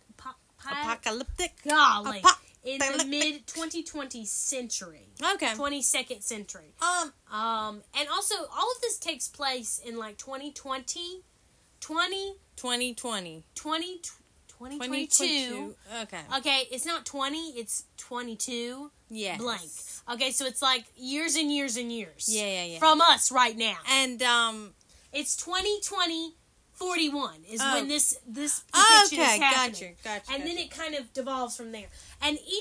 S2: apocalyptic.
S1: golly
S2: Apo-
S1: in the
S2: apocalyptic.
S1: mid twenty twenty century,
S2: Okay.
S1: twenty second century.
S2: Um.
S1: Um, and also all of this takes place in like twenty twenty, twenty,
S2: twenty twenty.
S1: twenty, twenty
S2: twenty
S1: twenty-two.
S2: twenty-two. Okay.
S1: Okay, it's not twenty, it's twenty-two
S2: Yes.
S1: blank. Okay, so it's like years and years and years.
S2: Yeah, yeah, yeah.
S1: From us right now.
S2: And um.
S1: It's twenty twenty forty-one is
S2: Oh.
S1: when this this
S2: Oh,
S1: depiction
S2: okay,
S1: is happening.
S2: gotcha, gotcha.
S1: And then
S2: gotcha.
S1: it kind of devolves from there. And each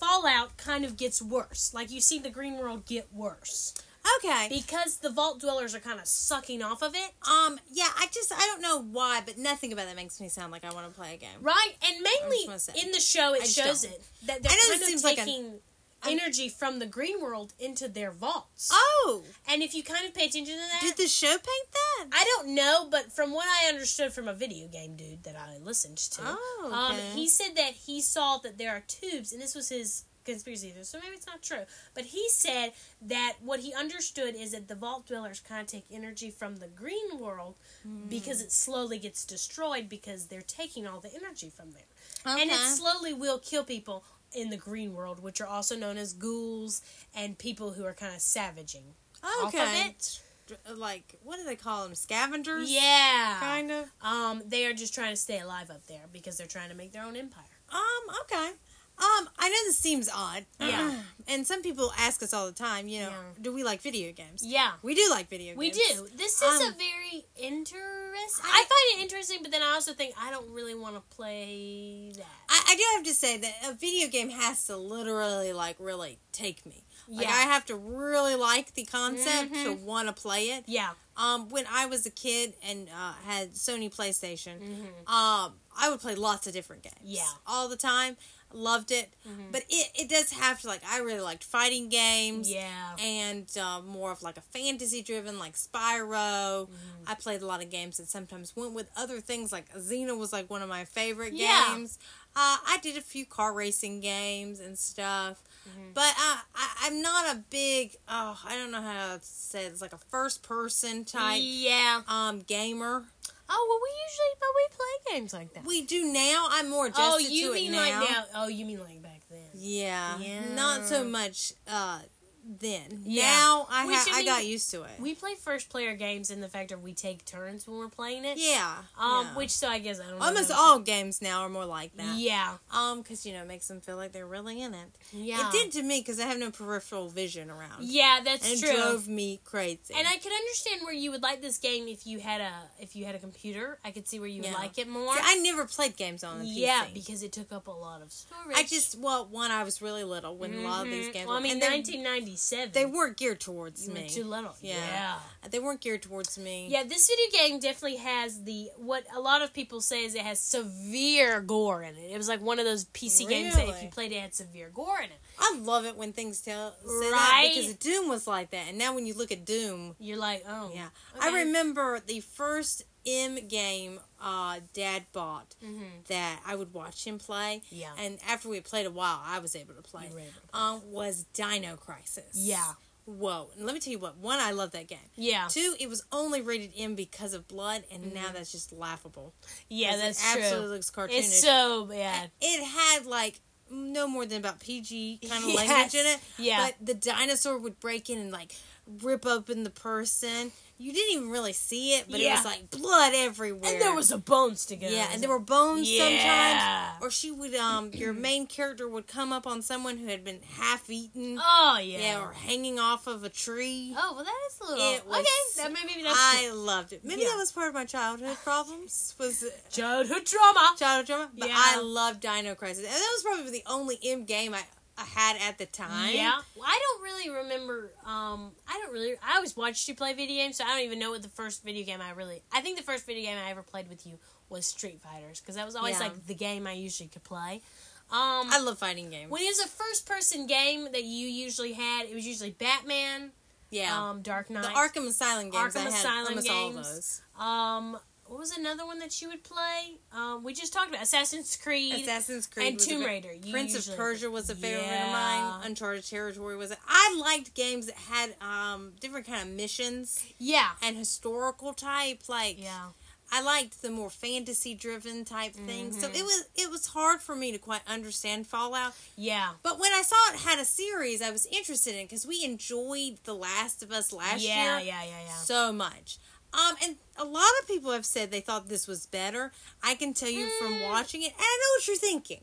S1: Fallout kind of gets worse. Like, you see the green world get worse.
S2: Okay.
S1: Because the Vault Dwellers are kind of sucking off of it.
S2: Um, yeah, I just, I don't know why, but nothing about that makes me sound like I want to play a game.
S1: Right? And mainly in the show, it shows
S2: don't.
S1: it. That they're
S2: I know
S1: kind
S2: it
S1: of
S2: seems like
S1: taking
S2: a,
S1: energy from the green world into their vaults.
S2: Oh!
S1: And if you kind of pay attention to that...
S2: Did the show paint that?
S1: I don't know, but from what I understood from a video game dude that I listened to,
S2: oh, okay.
S1: um, he said that he saw that there are tubes, and this was his conspiracy theory, so maybe it's not true, but he said that what he understood is that the Vault Dwellers kind of take energy from the green world mm. because it slowly gets destroyed because they're taking all the energy from there. Okay. And it slowly will kill people in the green world, which are also known as ghouls and people who are kind of savaging
S2: okay.
S1: off of it.
S2: Like, what do they call them? Scavengers?
S1: Yeah.
S2: Kind of?
S1: Um, they are just trying to stay alive up there because they're trying to make their own empire.
S2: Um, okay. Um, I know this seems odd.
S1: Yeah.
S2: And some people ask us all the time, you know, yeah. do we like video games?
S1: Yeah.
S2: We do like video games.
S1: We do. This is um, a very interesting... I, I find it interesting, but then I also think I don't really want to play that.
S2: I, I do have to say that a video game has to literally, like, really take me. Like,
S1: yeah.
S2: I have to really like the concept mm-hmm. to want to play it.
S1: Yeah.
S2: Um, when I was a kid and uh, had Sony PlayStation,
S1: mm-hmm.
S2: um, I would play lots of different games.
S1: Yeah.
S2: All the time. Loved it.
S1: Mm-hmm.
S2: But it, it does have to, like, I really liked fighting games.
S1: Yeah.
S2: And uh, more of, like, a fantasy-driven, like Spyro. Mm-hmm. I played a lot of games that sometimes went with other things, like Xena was, like, one of my favorite
S1: yeah.
S2: games. Uh, I did a few car racing games and stuff. Mm-hmm. But uh, I, I'm not a big, oh, I don't know how to say it. It's like a first-person type
S1: yeah.
S2: um, gamer.
S1: Oh, well, we usually, but we play games like that.
S2: We do now. I'm more adjusted
S1: oh, you
S2: to
S1: mean
S2: it now.
S1: like now? Oh, you mean like back then?
S2: Yeah.
S1: Yeah.
S2: Not so much uh, then.
S1: Yeah.
S2: Now, I ha- I
S1: mean,
S2: got used to it.
S1: We play first-player games in the fact of we take turns when we're playing it.
S2: Yeah.
S1: Um,
S2: yeah.
S1: Which, so I guess I don't know.
S2: Almost all games now are more like that.
S1: Yeah.
S2: Um, because, you know, it makes them feel like they're really in it.
S1: Yeah.
S2: It did to me because I have no peripheral vision around.
S1: Yeah, that's
S2: and
S1: true.
S2: And it drove me crazy.
S1: And I could understand where you would like this game if you had a if you had a computer. I could see where you would yeah. like it more.
S2: See, I never played games on the P C.
S1: Yeah, because it took up a lot of storage.
S2: I just, well, one, I was really little when mm-hmm. a lot of these games
S1: well,
S2: were.
S1: I mean, nineteen ninety-seven.
S2: They weren't geared towards
S1: you
S2: me.
S1: Were too little. Yeah.
S2: yeah. They weren't geared towards me.
S1: Yeah, this video game definitely has the, what a lot of people say is it has severe gore in it. It was like one of those P C
S2: really?
S1: games that if you played it had severe gore in it.
S2: I love it when things tell say
S1: right?
S2: that because Doom was like that. And now when you look at Doom,
S1: you're like, oh.
S2: Yeah.
S1: Okay.
S2: I remember the first M game uh, Dad bought
S1: mm-hmm.
S2: that I would watch him play.
S1: Yeah.
S2: And after we played a while, I was able to play.
S1: You were able to play.
S2: Um, was Dino Crisis.
S1: Yeah.
S2: Whoa. And let me tell you what. One, I love that game.
S1: Yeah.
S2: Two, it was only rated M because of blood, and
S1: mm-hmm.
S2: now that's just laughable.
S1: Yeah, that's
S2: it
S1: true.
S2: absolutely looks cartoonish.
S1: It's so bad.
S2: It had, like, no more than about P G kind of
S1: yes.
S2: language in it.
S1: Yeah.
S2: But the dinosaur would break in and, like, rip open the person. You didn't even really see it, but
S1: yeah.
S2: it was like blood everywhere.
S1: And there was a bone sticking out.
S2: Yeah, and there were bones
S1: yeah.
S2: sometimes. Or she would, um, your main character would come up on someone who had been half eaten.
S1: Oh, yeah.
S2: Yeah, or hanging off of a tree.
S1: Oh, well, that is a little...
S2: It was,
S1: okay, that maybe that's...
S2: I loved it. Maybe
S1: yeah.
S2: that was part of my childhood problems. Was
S1: Childhood trauma.
S2: Childhood trauma. But
S1: yeah.
S2: I loved Dino Crisis. And that was probably the only M game I... I had at the time.
S1: Yeah. Well, I don't really remember, um, I don't really, I always watched you play video games, so I don't even know what the first video game I really, I think the first video game I ever played with you was Street Fighters, because that was always,
S2: yeah.
S1: like, the game I usually could play. Um,
S2: I love fighting games.
S1: When it was a first-person game that you usually had, it was usually Batman,
S2: yeah,
S1: um, Dark Knight.
S2: The Arkham Asylum games,
S1: Arkham
S2: I had
S1: Asylum
S2: almost
S1: games.
S2: all of those.
S1: Um... What was another one that you would play? Um, we just talked about Assassin's Creed.
S2: Assassin's Creed
S1: and Tomb Raider.
S2: You Prince of Persia was a favorite
S1: yeah.
S2: of mine. Uncharted Territory was. A, I liked games that had um, different kind of missions.
S1: Yeah.
S2: And historical type. Like,
S1: yeah.
S2: I liked the more fantasy driven type things.
S1: Mm-hmm.
S2: So it was it was hard for me to quite understand Fallout.
S1: Yeah.
S2: But when I saw it had a series, I was interested in because we enjoyed The Last of Us last
S1: yeah,
S2: year.
S1: Yeah, yeah, yeah.
S2: So much. Um, and a lot of people have said they thought this was better. I can tell you mm. from watching it, and I know what you're thinking.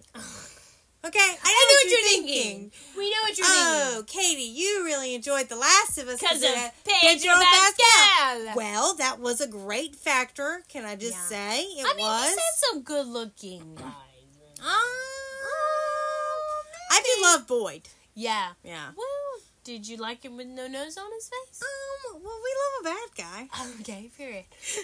S2: Okay? I know,
S1: I know
S2: what,
S1: what
S2: you're
S1: you're
S2: thinking.
S1: thinking. We know what you're
S2: oh,
S1: thinking.
S2: Oh, Katie, you really enjoyed The Last of Us.
S1: Because of
S2: uh,
S1: Pedro Pascal.
S2: Well, that was a great factor, can I just yeah. say? It
S1: I mean,
S2: was.
S1: he's had some good-looking guys.
S2: Um, I do love Boyd.
S1: Yeah.
S2: Yeah.
S1: Well, did you like him with no nose on his face?
S2: Um, well, we love a bad guy.
S1: Okay, period.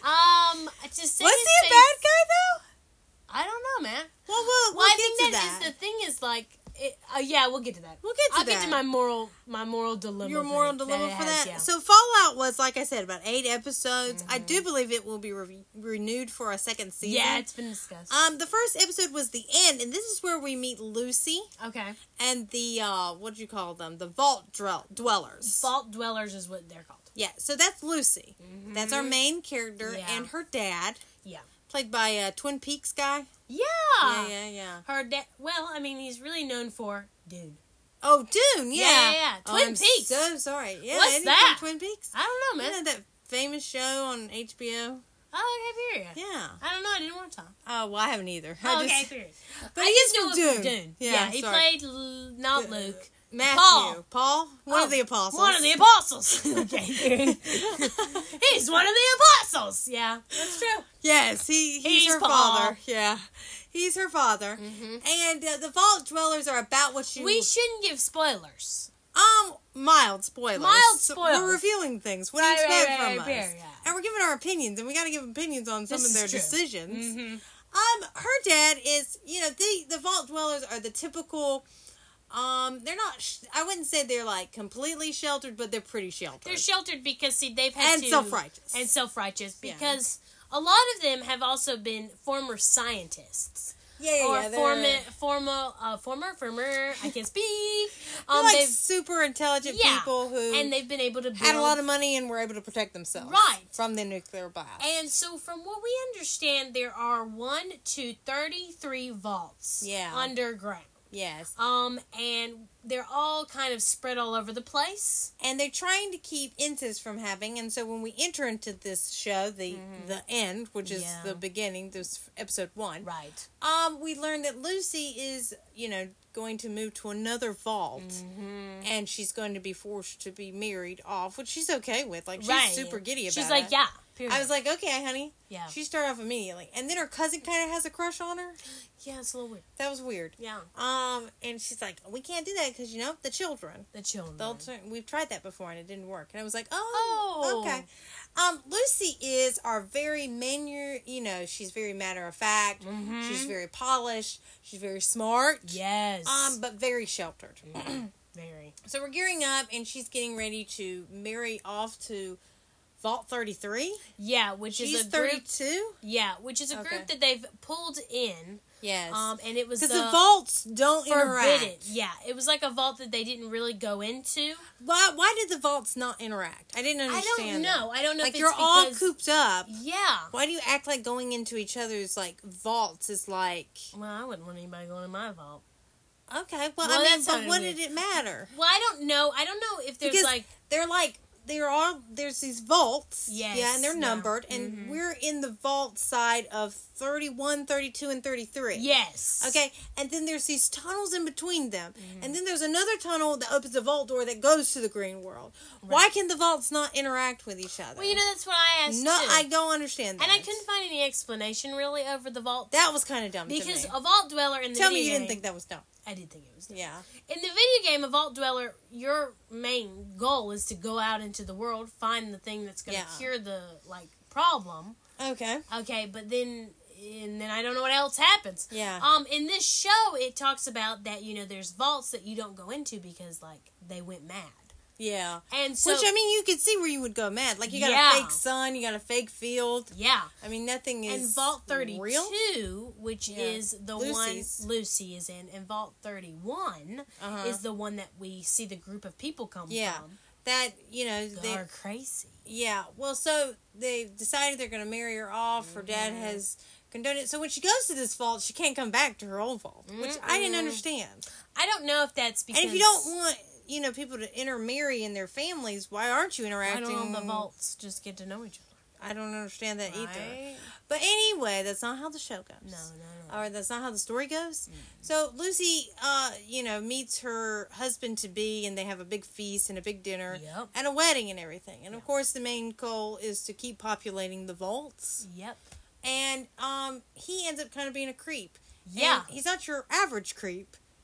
S1: Um, to say
S2: Was
S1: his
S2: he a
S1: face,
S2: bad guy, though?
S1: I don't know, man.
S2: Well, we'll, we'll
S1: Well, I
S2: get
S1: think
S2: to
S1: that,
S2: that.
S1: is the thing is like, it, uh, yeah, we'll get to that.
S2: We'll get to
S1: I'll
S2: that.
S1: get to my moral, my moral dilemma.
S2: Your moral
S1: thing
S2: dilemma
S1: it
S2: for
S1: has,
S2: that.
S1: yeah.
S2: So Fallout was, like I said, about eight episodes.
S1: Mm-hmm.
S2: I do believe it will be re- renewed for a second season.
S1: Yeah, it's been discussed.
S2: Um, the first episode was the end, and this is where we meet Lucy
S1: Okay.
S2: and the uh, what do you call them? The Vault Drell- Dwellers.
S1: Vault Dwellers is what they're called.
S2: Yeah, so that's Lucy.
S1: Mm-hmm.
S2: That's our main character,
S1: Yeah.
S2: and her dad,
S1: Yeah.
S2: played by a Twin Peaks guy.
S1: Yeah.
S2: Yeah, yeah, yeah.
S1: Her dad. Well, I mean, he's really known for Dune.
S2: Oh, Dune, yeah.
S1: Yeah, yeah, yeah.
S2: Oh,
S1: Twin
S2: I'm
S1: Peaks.
S2: so sorry. Yeah,
S1: What's
S2: isn't he
S1: that?
S2: from Twin Peaks?
S1: I don't know, man.
S2: You know that famous show on H B O?
S1: Oh, okay, period.
S2: Yeah.
S1: I don't know. I didn't watch that.
S2: Oh, well, I haven't either. I
S1: Oh, okay,
S2: just-
S1: period.
S2: But
S1: I
S2: he
S1: just
S2: is
S1: knew
S2: from
S1: him
S2: Dune.
S1: Dune.
S2: Yeah,
S1: Yeah, he
S2: sorry.
S1: played L- not Luke.
S2: Matthew.
S1: Paul.
S2: Paul? One
S1: Oh,
S2: of the apostles.
S1: One of the apostles. Okay, period. He's one of the apostles. Yeah, that's true.
S2: Yes, he, he's,
S1: He's
S2: her
S1: Paul.
S2: father. Yeah. He's her father.
S1: Mhm.
S2: And uh, the Vault Dwellers are about what you...
S1: We shouldn't give spoilers.
S2: Um, mild spoilers.
S1: Mild
S2: So
S1: spoilers.
S2: we're revealing things. What
S1: Right,
S2: do you expect
S1: right,
S2: from
S1: right,
S2: us?
S1: right, yeah.
S2: And we're giving our opinions, and we got to give opinions on some
S1: This
S2: of their
S1: is true.
S2: decisions.
S1: Mm-hmm.
S2: Um, her dad is, you know, the the Vault Dwellers are the typical. Um, they're not. Sh- I wouldn't say they're like completely sheltered, but they're pretty sheltered.
S1: They're sheltered because see they've had
S2: and
S1: to
S2: self-righteous.
S1: and self-righteous
S2: Yeah.
S1: because a lot of them have also been former scientists.
S2: yeah, yeah,
S1: Or
S2: yeah. They're,
S1: former, former, uh, former, former. I can speak.
S2: they're
S1: Um,
S2: like
S1: they've
S2: super intelligent
S1: yeah,
S2: people who
S1: and they've been able to build,
S2: had a lot of money and were able to protect themselves,
S1: Right.
S2: from the nuclear blast.
S1: And so, from what we understand, there are one to thirty-three vaults.
S2: Yeah.
S1: Underground.
S2: Yes,
S1: Um, and they're all kind of spread all over the place.
S2: and they're trying to keep incest from happening. And so when we enter into this show, the the end, which is
S1: Yeah.
S2: the beginning, this episode one,
S1: Right.
S2: um, we learn that Lucy is, you know, going to move to another vault,
S1: Mm-hmm.
S2: and she's going to be forced to be married off, which she's okay with. Like she's
S1: Right.
S2: super giddy about
S1: She's like,
S2: it.
S1: yeah. Period.
S2: I was like, okay, honey.
S1: yeah.
S2: She started off immediately, and then her cousin kind of has a crush on her.
S1: Yeah, it's a little weird.
S2: That was weird.
S1: Yeah.
S2: Um, and she's like, we can't do that because you know the children.
S1: The children.
S2: They'll turn, we've tried that before and it didn't work. And I was like, oh,
S1: Oh.
S2: okay. Um, Lucy is our very manu, you know, she's very matter of fact.
S1: Mhm.
S2: She's very polished. She's very smart.
S1: Yes.
S2: Um, but very sheltered.
S1: Very.
S2: So we're gearing up and she's getting ready to marry off to Vault thirty-three.
S1: Yeah, which
S2: She's
S1: is a group.
S2: thirty-two.
S1: Yeah, which is a
S2: Okay.
S1: group that they've pulled in.
S2: Yes.
S1: Um, and it was the,
S2: Because the, vaults don't
S1: forbidden.
S2: interact.
S1: Yeah, it was like a vault that they didn't really go into.
S2: Why, why did the vaults not interact? I didn't
S1: I
S2: understand.
S1: don't know.
S2: that.
S1: I don't know
S2: Like
S1: if
S2: you're
S1: it's
S2: all
S1: because,
S2: cooped up.
S1: Yeah.
S2: Why do you act like going into each other's like vaults is like
S1: Well, I wouldn't want anybody going in my vault.
S2: okay? Well,
S1: Well,
S2: I
S1: that
S2: mean, but
S1: sounded
S2: what
S1: weird.
S2: did it matter?
S1: Well, I don't know. I don't know if there's
S2: Because
S1: like
S2: they're like they're all there's these vaults,
S1: Yes,
S2: yeah, and they're
S1: yeah.
S2: numbered, and
S1: Mhm.
S2: we're in the vault side of thirty-one, thirty-two, and thirty-three.
S1: yes.
S2: Okay, and then there's these tunnels in between them,
S1: Mm-hmm.
S2: and then there's another tunnel that opens a vault door that goes to the green world. Why can the vaults not interact with each other?
S1: Well, you know that's what I asked.
S2: no,
S1: too.
S2: I don't understand that.
S1: and I couldn't find any explanation really over the vault
S2: That was kind of dumb
S1: because
S2: to me.
S1: a vault dweller in the
S2: Tell
S1: video
S2: me you didn't
S1: game-
S2: think that was dumb.
S1: I did think it was.
S2: Yeah.
S1: In the video game, a vault dweller, your main goal is to go out into the world, find the thing that's going to
S2: Yeah.
S1: cure the like problem.
S2: Okay.
S1: Okay, but then and then I don't know what else happens.
S2: Yeah.
S1: Um, in this show, it talks about that you know there's vaults that you don't go into because like they went mad,
S2: Yeah.
S1: and so
S2: Which, I mean, you could see where you would go mad. Like, you got
S1: Yeah.
S2: a fake sun, you got a fake field.
S1: yeah.
S2: I mean, nothing is
S1: And Vault thirty-two,
S2: real.
S1: which
S2: Yeah.
S1: is the
S2: Lucy's.
S1: one Lucy is in, and Vault thirty-one
S2: Uh-huh.
S1: is the one that we see the group of people come
S2: Yeah.
S1: from.
S2: That, you know, they...
S1: They're crazy.
S2: Yeah. Well, so they decided they're going to marry her off. Her dad
S1: Mm-hmm.
S2: has condoned it. So when she goes to this vault, she can't come back to her old vault. Which I didn't
S1: Mm-mm.
S2: understand.
S1: I don't know if that's because
S2: And if you don't want, you know, people to intermarry in their families, why aren't you
S1: I
S2: interacting?
S1: don't know the vaults just get to know each
S2: I don't understand that
S1: other.
S2: either.
S1: Right?
S2: But anyway, that's not how the show goes.
S1: No, no, no.
S2: Or that's not how the story goes. So Lucy, uh, you know, meets her husband to be, and they have a big feast and a big dinner
S1: Yep.
S2: and a wedding and everything. And of course, the main goal is to keep populating the vaults.
S1: Yep.
S2: And um, he ends up kind of being a creep.
S1: Yeah.
S2: And he's not your average creep.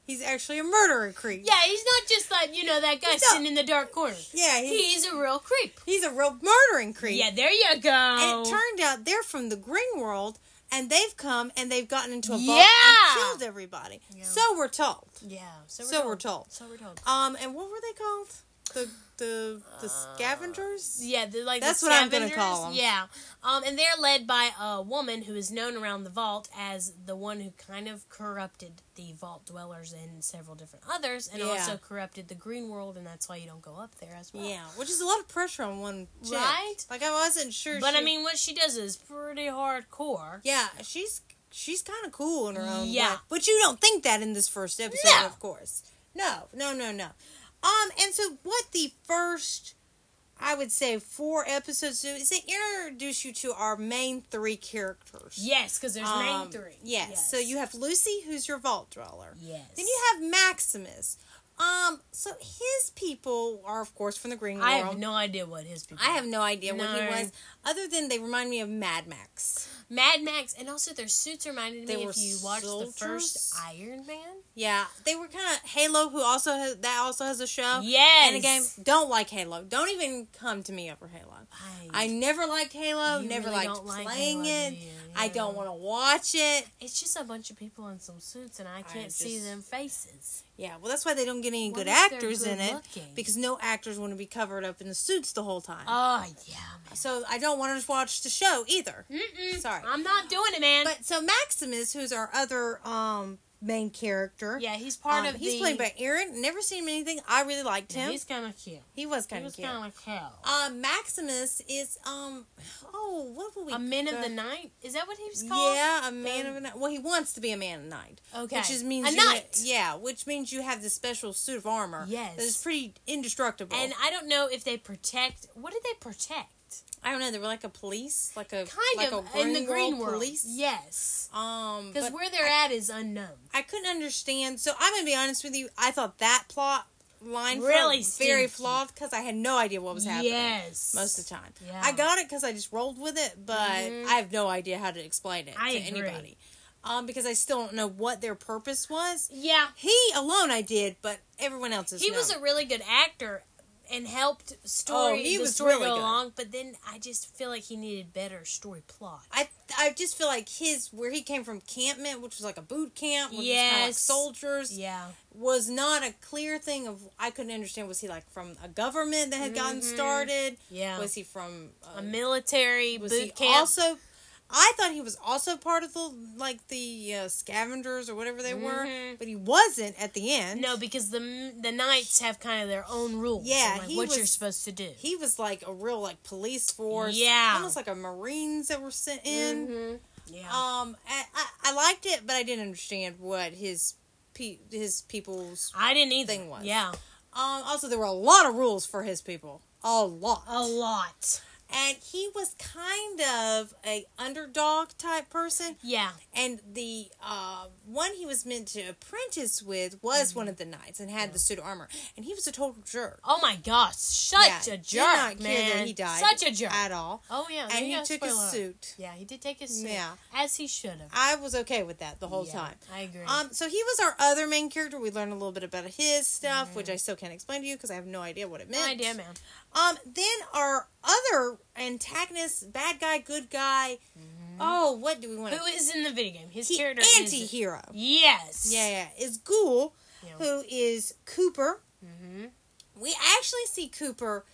S2: He's actually a murderer creep.
S1: Yeah, he's not just like, you know, that guy
S2: He's
S1: sitting
S2: not-
S1: in the dark corner.
S2: Yeah, he's,
S1: He's a real creep.
S2: he's a real murdering creep.
S1: Yeah, there you go.
S2: And it turned out they're from the green world, and they've come and they've gotten into a vault
S1: Yeah.
S2: and killed everybody.
S1: Yeah.
S2: So we're told.
S1: Yeah, so we're,
S2: So
S1: told.
S2: we're told.
S1: So we're told.
S2: Um, and what were they called? The the the scavengers?
S1: Yeah, they're like
S2: That's
S1: the
S2: what I'm gonna
S1: scavengers.
S2: call 'em.
S1: Yeah, um, and they're led by a woman who is known around the vault as the one who kind of corrupted the vault dwellers and several different others, and
S2: Yeah.
S1: also corrupted the green world, and that's why you don't go up there as well.
S2: Yeah, which is a lot of pressure on one chick.
S1: Right?
S2: Like I wasn't sure.
S1: But
S2: she,
S1: I mean, what she does is pretty hardcore.
S2: yeah, she's she's kind of cool in her own
S1: Yeah.
S2: way. But you don't think that in this first episode,
S1: No.
S2: of course. No, no, no, no. Um, and so what the first, I would say, four episodes do is they introduce you to our main three characters.
S1: Yes, because there's main
S2: Um,
S1: three.
S2: Yes. So you have Lucy, who's your vault dweller.
S1: Yes.
S2: Then you have Maximus. Um, so his people are, of course, from the green world.
S1: I have no idea what his people.
S2: I have no idea what he
S1: No.
S2: was, other than they remind me of Mad Max.
S1: Mad Max, and also their suits reminded
S2: They
S1: me
S2: were
S1: if you watched the first
S2: soldiers?
S1: Iron Man.
S2: Yeah, they were kind of Halo, who also has that also has a show.
S1: Yes.
S2: And a game. Don't like Halo. Don't even come to me over Halo. I never liked Halo.
S1: You
S2: never
S1: really
S2: liked
S1: don't like
S2: playing
S1: Halo,
S2: it.
S1: do you?
S2: I
S1: Yeah.
S2: don't want to watch it.
S1: It's just a bunch of people in some suits, and I can't
S2: I
S1: see
S2: just-
S1: them faces.
S2: Yeah, well, that's why they don't get any
S1: What
S2: good
S1: if they're
S2: actors in
S1: good
S2: it,
S1: looking?
S2: because no actors want to be covered up in the suits the whole time.
S1: Oh yeah, man.
S2: So I don't want to watch the show either.
S1: Mm-mm.
S2: Sorry.
S1: I'm not doing it, man.
S2: But so Maximus, who's our other um main character,
S1: yeah, he's part
S2: um,
S1: of.
S2: he's
S1: the,
S2: played by Aaron. Never seen him in anything. I really liked
S1: Yeah,
S2: him.
S1: he's kind of cute.
S2: He was
S1: He
S2: kind of
S1: was
S2: cute.
S1: kind of cute.
S2: Um, Maximus is um oh what will we
S1: A man of
S2: uh,
S1: the night. Is that what he was called?
S2: Yeah, a man
S1: The-
S2: of the night. Well, he wants to be a man of the night.
S1: Okay.
S2: Which is means
S1: A
S2: you ha-
S1: knight.
S2: yeah, which means you have this special suit of armor.
S1: Yes.
S2: that is pretty indestructible.
S1: And I don't know if they protect. What did they protect?
S2: I don't know. They were like a police, like a
S1: Kind
S2: like
S1: of
S2: a
S1: in the green
S2: world
S1: world.
S2: police.
S1: Yes.
S2: Um,
S1: Because
S2: but
S1: where they're at is unknown.
S2: I couldn't understand. So I'm gonna be honest with you. I thought that plot line
S1: Really
S2: felt very
S1: stinky.
S2: flawed because I had no idea what was happening.
S1: Yes.
S2: Most of the time,
S1: Yeah.
S2: I got it because I just rolled with it, but
S1: Mhm.
S2: I have no idea how to explain it
S1: I
S2: to
S1: agree.
S2: anybody. Um, because I still don't know what their purpose was.
S1: Yeah.
S2: He alone, I did, but everyone else is.
S1: He
S2: no.
S1: was a really good actor and helped story
S2: Oh, he
S1: the
S2: was
S1: story
S2: really
S1: go
S2: good.
S1: along. But then I just feel like he needed better story plot.
S2: I I just feel like his where he came from, campment, which was like a boot camp, which was kind of like
S1: Yes.
S2: soldiers.
S1: Yeah.
S2: Was not a clear thing of I couldn't understand. Was he like from a government that had gotten
S1: Mhm.
S2: started?
S1: Yeah.
S2: Was he from uh,
S1: A military
S2: was
S1: boot
S2: he
S1: camp.
S2: also? I thought he was also part of the like the uh, scavengers or whatever they were,
S1: Mhm.
S2: but he wasn't at the end.
S1: No, because the the knights have kind of their own rules.
S2: Yeah,
S1: of, like,
S2: he
S1: what you're
S2: was-
S1: supposed to do.
S2: He was like a real like police force,
S1: Yeah.
S2: almost like a Marines that were sent in.
S1: Mhm. Yeah.
S2: Um, I, I I liked it, but I didn't understand what his pe- his people's.
S1: I didn't either.
S2: thing was.
S1: Yeah.
S2: Um, also there were a lot of rules for his people, a lot.
S1: A lot.
S2: And he was kind of a underdog type person.
S1: Yeah.
S2: And the uh, one he was meant to apprentice with was
S1: Mm-hmm.
S2: one of the knights and had the suit of armor. And he was a total jerk.
S1: Oh my gosh. Such
S2: Yeah,
S1: a
S2: did
S1: jerk,
S2: not care
S1: man.
S2: that he died
S1: Such a jerk.
S2: at all.
S1: Oh yeah.
S2: And he
S1: yeah,
S2: took his
S1: spoiler alert.
S2: suit.
S1: Yeah, he did take his suit.
S2: Yeah.
S1: As he should have.
S2: I was okay with that the whole
S1: Yeah,
S2: time.
S1: I agree.
S2: Um, so he was our other main character. We learned a little bit about his stuff, which I still can't explain to you because I have no idea what it meant.
S1: no idea, man.
S2: Um, then our other antagonist, bad guy, good guy. Oh, what do we want?
S1: Who is in the video game? His
S2: He,
S1: character is
S2: anti-hero.
S1: Yes.
S2: Yeah, yeah, is Ghoul,
S1: Yeah.
S2: who is Cooper.
S1: Mm-hmm.
S2: We actually see Cooper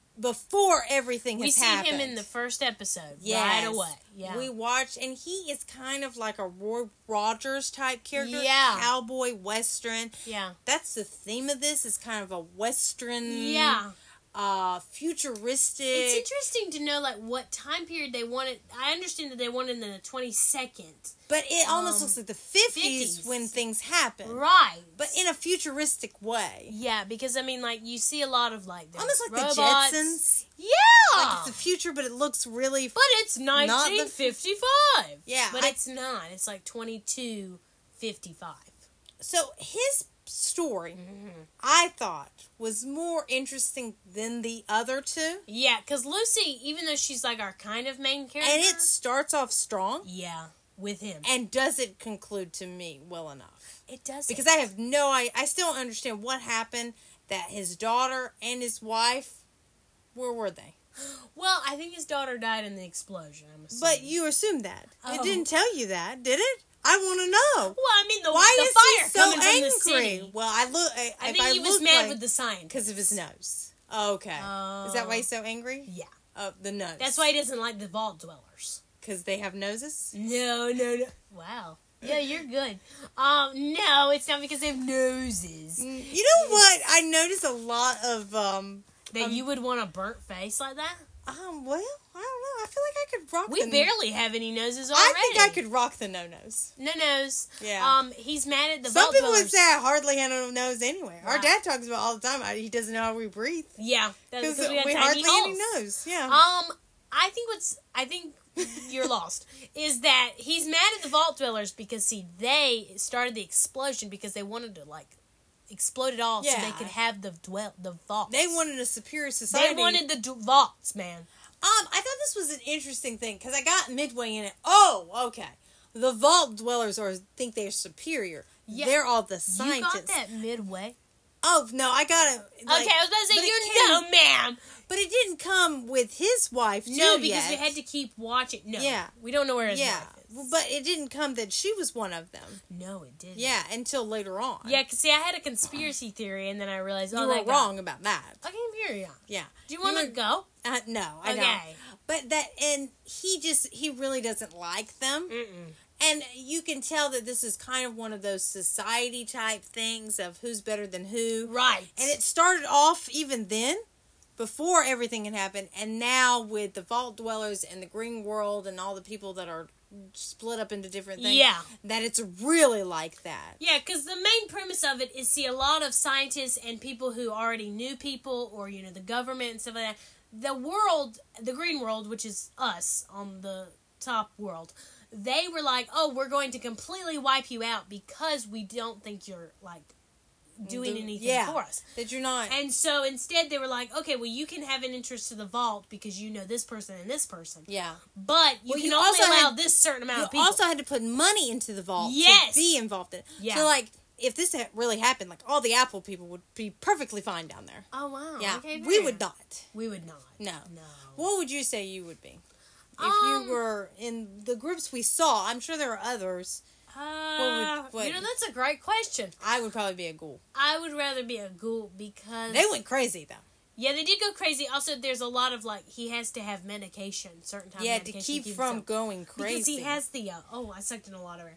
S2: before everything
S1: We
S2: has
S1: see
S2: happened.
S1: him in the first episode
S2: Yes.
S1: right away. Yeah.
S2: We watch, and he is kind of like a Roy Rogers type character.
S1: Yeah.
S2: Cowboy Western.
S1: yeah.
S2: That's the theme of this, is kind of a Western,
S1: Yeah.
S2: uh, futuristic.
S1: It's interesting to know like what time period they wanted. I understand that they wanted in the twenty-second.
S2: But it almost
S1: Um,
S2: looks like the fifties,
S1: fifties.
S2: when things happen.
S1: Right.
S2: But in a futuristic way.
S1: Yeah, because I mean, like you see a lot of like there's
S2: Almost like
S1: robots.
S2: the Jetsons.
S1: Yeah.
S2: Like it's the future, but it looks really...
S1: But it's nineteen fifty-five.
S2: Yeah,
S1: But
S2: I-
S1: it's not. It's like twenty-two fifty-five.
S2: So his story,
S1: Mm-hmm.
S2: I thought, was more interesting than the other two.
S1: Yeah, because Lucy, even though she's like our kind of main character.
S2: And it starts off strong.
S1: Yeah. with him.
S2: And doesn't conclude to me well enough.
S1: It doesn't.
S2: Because I have no I I still don't understand what happened that his daughter and his wife, where were they?
S1: Well, I think his daughter died in the explosion. I'm assuming.
S2: But you assumed that.
S1: Oh.
S2: It didn't tell you that, did it? I want to know.
S1: Well, I mean, the,
S2: Why
S1: the
S2: is
S1: fire
S2: he so
S1: coming
S2: angry?
S1: from the city.
S2: Well, I look. I,
S1: I
S2: if
S1: think
S2: I
S1: he was
S2: look
S1: mad
S2: like,
S1: with the scientist.
S2: because of his nose. Okay.
S1: Uh,
S2: Is that why he's so angry?
S1: Yeah.
S2: Oh, the nose.
S1: That's why he doesn't like the vault dwellers.
S2: Because they have noses?
S1: No, no, no. Wow. Yeah, you're good. Um, no, it's not because they have noses.
S2: You know what? I notice a lot of, um...
S1: That
S2: um,
S1: you would want a burnt face like that?
S2: Um, well, I don't know. I feel like I could rock
S1: We
S2: the...
S1: barely have any noses already.
S2: I think I could rock the no-nose.
S1: No nose.
S2: Yeah.
S1: Um, he's mad at the
S2: Some
S1: vault
S2: people
S1: dwellers.
S2: would say I hardly have a nose anyway. Our
S1: Right.
S2: dad talks about all the time how he doesn't know how we breathe.
S1: Yeah, that's
S2: Because
S1: because we,
S2: we
S1: got
S2: hardly
S1: tiny
S2: any
S1: holes.
S2: nose. Yeah.
S1: Um, I think what's I think you're lost is that he's mad at the vault dwellers because see they started the explosion because they wanted to like explode it all so
S2: Yeah.
S1: they could have the dwell the vaults.
S2: They wanted a superior society.
S1: They wanted the d- vaults, man.
S2: Um, I thought this was an interesting thing because I got midway in it. Oh, okay. The vault dwellers are think they're superior.
S1: Yeah.
S2: They're all the
S1: You
S2: scientists.
S1: got that midway.
S2: Oh no, I got it. Like,
S1: okay, I was about to say
S2: but it
S1: you
S2: came-
S1: know, ma'am.
S2: but it didn't come with his wife. Too,
S1: No, because
S2: yet.
S1: we had to keep watching. No,
S2: Yeah.
S1: we don't know where his
S2: Yeah,
S1: wife is.
S2: but it didn't come that she was one of them.
S1: No, it didn't.
S2: Yeah, until later on.
S1: Yeah, because see, I had a conspiracy theory, and then I realized,
S2: you
S1: oh,
S2: were
S1: that guy-
S2: wrong about that.
S1: Okay, here you are.
S2: Yeah.
S1: Do you want to
S2: were-
S1: go?
S2: Uh, no, I
S1: Okay.
S2: don't. But that, and he just, he really doesn't like them.
S1: Mm-mm.
S2: And you can tell that this is kind of one of those society type things of who's better than who.
S1: Right.
S2: And it started off even then, before everything had happened. And now with the vault dwellers and the green world and all the people that are split up into different things.
S1: Yeah.
S2: That it's really like that.
S1: Yeah, because the main premise of it is see a lot of scientists and people who already knew people or, you know, the government and stuff like that. The world, the green world, which is us on the top world, they were like, oh, we're going to completely wipe you out because we don't think you're, like, doing
S2: The-
S1: anything
S2: yeah,
S1: for us.
S2: That you're not.
S1: And so instead they were like, okay, well, you can have an interest to the vault because you know this person and this person.
S2: Yeah.
S1: But you
S2: Well,
S1: can
S2: you
S1: only
S2: also
S1: allow
S2: had-
S1: this certain amount
S2: You
S1: of people.
S2: also had to put money into the vault
S1: Yes.
S2: to be involved in it.
S1: Yeah.
S2: So, like, if this had really happened, like, all the Apple people would be perfectly fine down there.
S1: oh, wow.
S2: Yeah.
S1: Okay,
S2: we
S1: fair.
S2: would not.
S1: We would not.
S2: No.
S1: No.
S2: What would you say you would be? If
S1: Um,
S2: you were in the groups we saw, I'm sure there are others.
S1: Uh,
S2: what-
S1: you know, that's a great question.
S2: I would probably be a ghoul.
S1: I would rather be a ghoul because...
S2: They went crazy, though.
S1: Yeah, they did go crazy. Also, there's a lot of, like, he has to have medication, certain time
S2: Yeah, to
S1: medication
S2: keep
S1: keep
S2: from
S1: himself-
S2: going crazy.
S1: Because he has the, uh, oh, I sucked in a lot of air.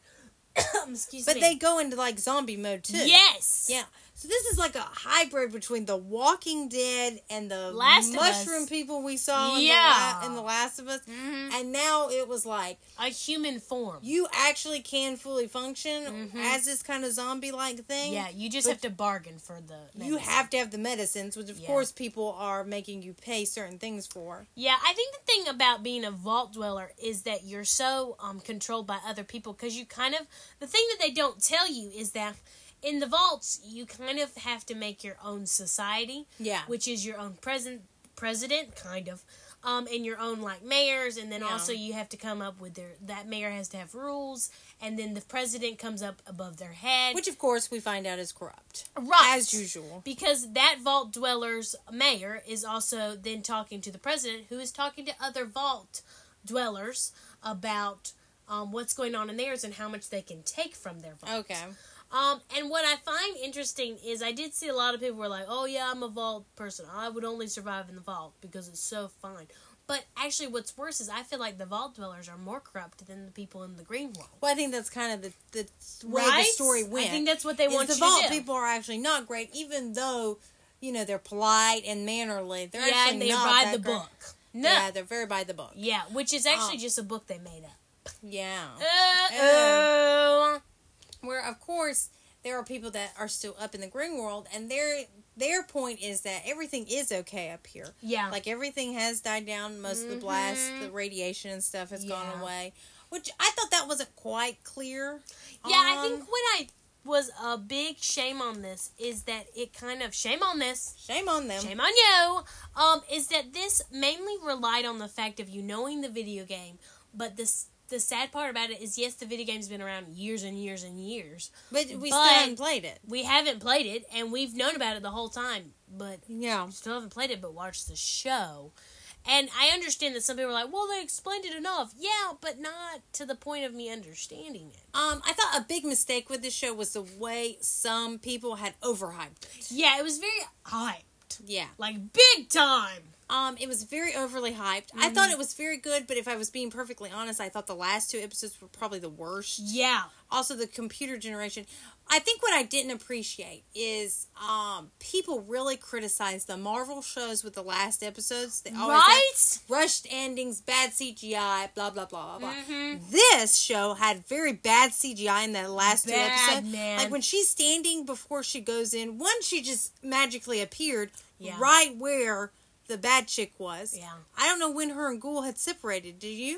S1: Excuse
S2: But
S1: me.
S2: they go into, like, zombie mode, too.
S1: Yes!
S2: Yeah. So this is like a hybrid between The Walking Dead and the
S1: Last of
S2: mushroom
S1: Us.
S2: people we saw in,
S1: Yeah.
S2: the, La- in The Last of Us.
S1: Mhm.
S2: And now it was like,
S1: A human form.
S2: you actually can fully function
S1: Mhm.
S2: as this kind of zombie-like thing.
S1: Yeah, you just
S2: But
S1: have to bargain for the
S2: You
S1: medicine.
S2: have to have the medicines, which of
S1: Yeah.
S2: course people are making you pay certain things for.
S1: Yeah, I think the thing about being a vault dweller is that you're so um, controlled by other people because you kind of... The thing that they don't tell you is that in the vaults, you kind of have to make your own society.
S2: Yeah.
S1: Which is your own president, president, kind of. Um, and your own, like, mayors. And then
S2: Yeah.
S1: also you have to come up with their... That mayor has to have rules. And then the president comes up above their head.
S2: Which of course we find out is corrupt.
S1: Right.
S2: As usual.
S1: Because that vault dweller's mayor is also then talking to the president, who is talking to other vault dwellers about um, what's going on in theirs and how much they can take from their vault.
S2: Okay.
S1: Um, and what I find interesting is I did see a lot of people were like, oh yeah, I'm a vault person. I would only survive in the vault because it's so fine. But actually what's worse is I feel like the vault dwellers are more corrupt than the people in the green world.
S2: Well, I think that's kind of the, the way
S1: Right?
S2: the story went.
S1: I think that's what they
S2: is
S1: want
S2: the
S1: you
S2: vault
S1: to do.
S2: people are actually not great, even though, you know, they're polite and mannerly. They're
S1: yeah,
S2: actually
S1: and they
S2: not
S1: ride
S2: that
S1: the
S2: great.
S1: book. No.
S2: Yeah, they're very by the book.
S1: Yeah, which is actually
S2: Oh.
S1: just a book they made up.
S2: Yeah.
S1: Uh-oh.
S2: Where, of course, there are people that are still up in the green world, and their their point is that everything is okay up here.
S1: Yeah.
S2: Like, everything has died down. Most of the blast, the radiation and stuff has gone
S1: Yeah.
S2: away. Which I thought that wasn't quite clear.
S1: Yeah, I
S2: on.
S1: think what I was a big shame on this is that it kind of shame on this,
S2: Shame on them.
S1: shame on you. Um, is that this mainly relied on the fact of you knowing the video game, but this the sad part about it is, yes, the video game's been around years and years and years.
S2: But we
S1: but
S2: still haven't played it.
S1: We haven't played it, and we've known about it the whole time. But
S2: yeah,
S1: still haven't played it, but watched the show. And I understand that some people are like, well, they explained it enough. Yeah, but not to the point of me understanding it.
S2: Um, I thought a big mistake with this show was the way some people had overhyped it.
S1: Yeah, it was very hyped.
S2: Yeah.
S1: Like, big time.
S2: Um, it was very overly hyped. Mm-hmm. I thought it was very good, but if I was being perfectly honest, I thought the last two episodes were probably the worst.
S1: Yeah.
S2: Also, the computer generation. I think what I didn't appreciate is um, people really criticize the Marvel shows with the last episodes. They always
S1: right?
S2: have rushed endings, bad C G I, blah, blah, blah, blah, blah.
S1: Mm-hmm.
S2: This show had very bad C G I in the last
S1: bad,
S2: two episodes.
S1: Man.
S2: Like when she's standing before she goes in, one, she just magically appeared
S1: yeah.
S2: right where the bad chick was.
S1: Yeah.
S2: I don't know when her and Ghoul had separated. Did you?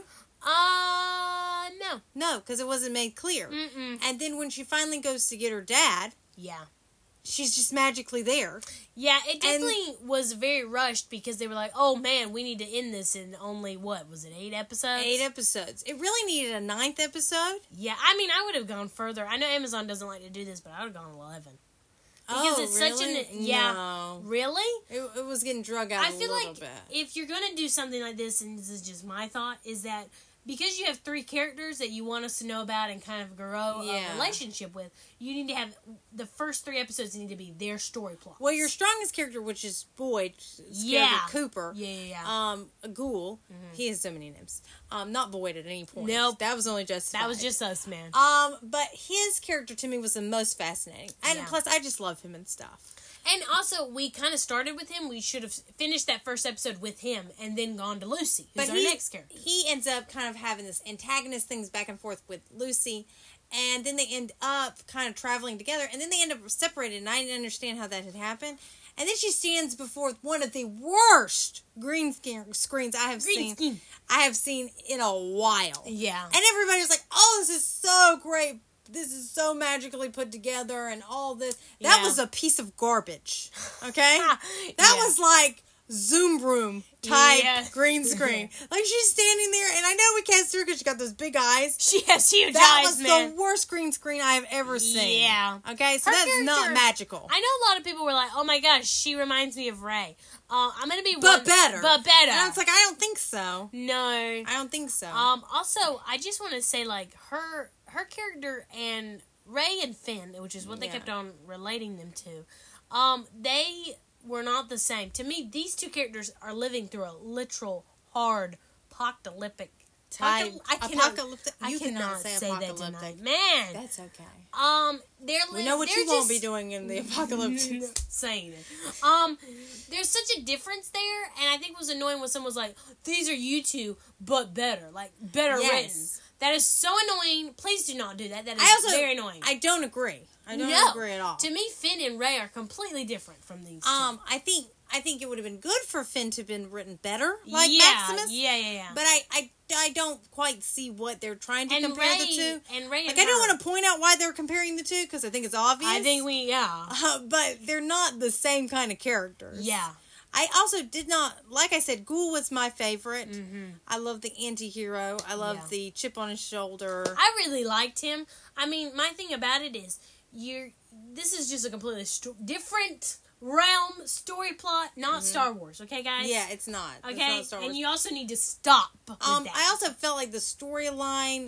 S1: Uh, no.
S2: No, because it wasn't made clear.
S1: Mm-mm.
S2: And then when she finally goes to get her dad,
S1: yeah,
S2: she's just magically there.
S1: Yeah, it definitely and, was very rushed because they were like, oh man, we need to end this in only, what, was it eight episodes?
S2: Eight episodes. It really needed a ninth episode.
S1: Yeah, I mean, I would have gone further. I know Amazon doesn't like to do this, but I would have gone eleven. Because
S2: oh,
S1: it's
S2: really?
S1: such an yeah,
S2: no.
S1: really.
S2: It, it was getting drug out.
S1: I
S2: a
S1: feel
S2: little
S1: like
S2: bit.
S1: If you're gonna do something like this, and this is just my thought, is that because you have three characters that you want us to know about and kind of grow
S2: yeah.
S1: a relationship with, you need to have the first three episodes need to be their story plot.
S2: Well, your strongest character, which is Boyd,
S1: yeah,
S2: Cooper,
S1: yeah, yeah, yeah.
S2: um, a Ghoul. Mm-hmm. He has so many names. Um, not Boyd at any point.
S1: Nope,
S2: that was only just
S1: that was just us, man.
S2: Um, but his character to me was the most fascinating, and
S1: yeah.
S2: plus, I just love him and stuff.
S1: And also, we kind of started with him. We should have finished that first episode with him and then gone to Lucy, who's
S2: but
S1: our
S2: he,
S1: next character.
S2: He ends up kind of having this antagonist things back and forth with Lucy, and then they end up kind of traveling together, and then they end up separated, and I didn't understand how that had happened. And then she stands before one of the worst green screens I have
S1: green
S2: seen.
S1: Skin.
S2: I have seen in a while.
S1: Yeah.
S2: And everybody's like, oh, this is so great. This is so magically put together and all this. That
S1: yeah.
S2: was a piece of garbage. Okay?
S1: That
S2: yeah. was like Zoom room type
S1: yeah.
S2: green screen. Like she's standing there, and I know we can't see her because she got those big eyes.
S1: She has huge
S2: that
S1: eyes,
S2: was
S1: man.
S2: the worst green screen I have ever seen.
S1: Yeah.
S2: Okay, so
S1: her
S2: that's not magical.
S1: I know a lot of people were like, oh my gosh, she reminds me of Rey. Uh, I'm going to be
S2: But
S1: one,
S2: better.
S1: But better.
S2: And I was like, I don't think so.
S1: No.
S2: I don't think so.
S1: Um. Also, I just want to say, like, her her character and Rey and Finn, which is what they
S2: yeah.
S1: kept on relating them to, um, they were not the same. To me, these two characters are living through a literal, hard, apocalyptic
S2: type.
S1: I cannot,
S2: apocalyptic.
S1: I
S2: you
S1: cannot
S2: cannot say,
S1: say that
S2: apocalyptic.
S1: tonight. Man.
S2: That's okay.
S1: Um, they're
S2: We know what
S1: they're
S2: you
S1: just,
S2: won't be doing in the apocalypse.
S1: saying it. Um, there's such a difference there, and I think it was annoying when someone was like, "These are you two, but better, like better
S2: Yes.
S1: written." That is so annoying. Please do not do that. That is
S2: I also,
S1: very annoying.
S2: I don't agree. I don't
S1: no.
S2: agree at all.
S1: To me, Finn and Rey are completely different from these two.
S2: Um, I think I think it would have been good for Finn to have been written better, like
S1: yeah,
S2: Maximus.
S1: Yeah, yeah, yeah.
S2: But I, I, I don't quite see what they're trying to
S1: and
S2: compare
S1: Rey,
S2: the two.
S1: And Rey
S2: Like,
S1: and
S2: I don't
S1: her.
S2: want to point out why they're comparing the two because I think it's obvious.
S1: I think we, yeah.
S2: Uh, but they're not the same kind of characters.
S1: Yeah.
S2: I also did not, like I said, Ghoul was my favorite.
S1: Mm-hmm.
S2: I love the anti-hero. I love
S1: Yeah.
S2: the chip on his shoulder.
S1: I really liked him. I mean, my thing about it is, you're. This is just a completely sto- different realm, story plot, not
S2: Mm-hmm.
S1: Star Wars, okay, guys?
S2: Yeah, it's not. It's
S1: Okay?
S2: not Star Wars.
S1: And you also need to stop with
S2: Um,
S1: that.
S2: I also felt like the storyline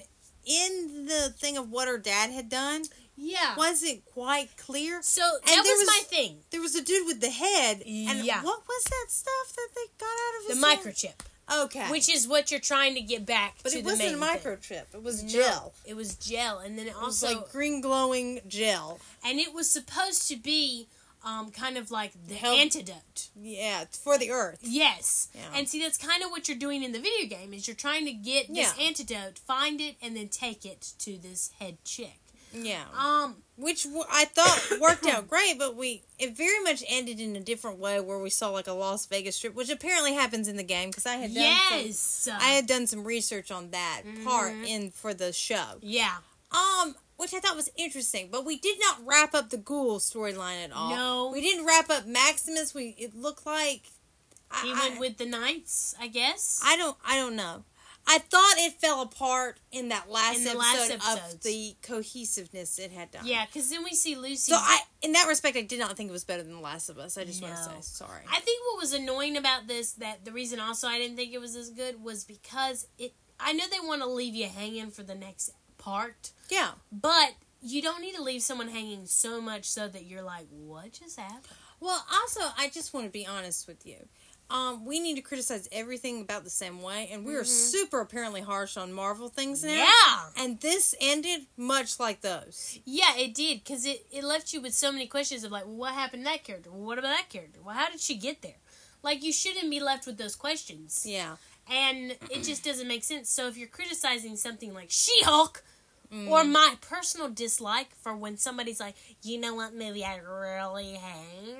S2: in the thing of what her dad had done
S1: yeah.
S2: wasn't quite clear.
S1: So, that
S2: there
S1: was,
S2: was-
S1: my thing.
S2: There was a dude with the head. And
S1: Yeah.
S2: what was that stuff that they got out of
S1: The
S2: his
S1: microchip.
S2: head? Okay.
S1: Which is what you're trying to get back
S2: but
S1: to
S2: it
S1: the
S2: wasn't a
S1: main thing.
S2: microchip. It was
S1: No,
S2: gel.
S1: it was gel. And then it
S2: It was
S1: also...
S2: like green glowing gel.
S1: and it was supposed to be um, kind of like the
S2: Help-
S1: antidote.
S2: Yeah, it's for the earth.
S1: Yes.
S2: Yeah.
S1: And see, that's kind of what you're doing in the video game, is you're trying to get this
S2: Yeah.
S1: antidote, find it, and then take it to this head chick.
S2: Yeah.
S1: Um,
S2: Which w- I thought worked out great, but we it very much ended in a different way where we saw like a Las Vegas strip, which apparently happens in the game because I had done
S1: yes.
S2: some, I had done some research on that part in for the show.
S1: yeah.
S2: Um, which I thought was interesting, but we did not wrap up the Ghoul storyline at all.
S1: No.
S2: We didn't wrap up Maximus. We it looked like
S1: He
S2: I,
S1: went with the Knights, I guess.
S2: I don't I don't know. I thought it fell apart in that last,
S1: In the
S2: episode,
S1: last
S2: of
S1: episodes.
S2: the cohesiveness it had done.
S1: Yeah, because then we see Lucy.
S2: So I, in that respect, I did not think it was better than The Last of Us. I just want to
S1: No.
S2: say sorry.
S1: I think what was annoying about this, that the reason also I didn't think it was as good, was because it. I know they want to leave you hanging for the next part,
S2: yeah.
S1: but you don't need to leave someone hanging so much so that you're like, what just happened?
S2: Well, also, I just want to be honest with you. Um, we need to criticize everything about the same way, and we are
S1: Mhm.
S2: super apparently harsh on Marvel things now.
S1: Yeah.
S2: And this ended much like those.
S1: Yeah, it did, because it, it left you with so many questions of like, well, what happened to that character? Well, what about that character? Well, how did she get there? Like, you shouldn't be left with those questions.
S2: Yeah.
S1: And it just doesn't make sense. So if you're criticizing something like She-Hulk,
S2: Mm.
S1: or my personal dislike for when somebody's like, you know what movie I really hate?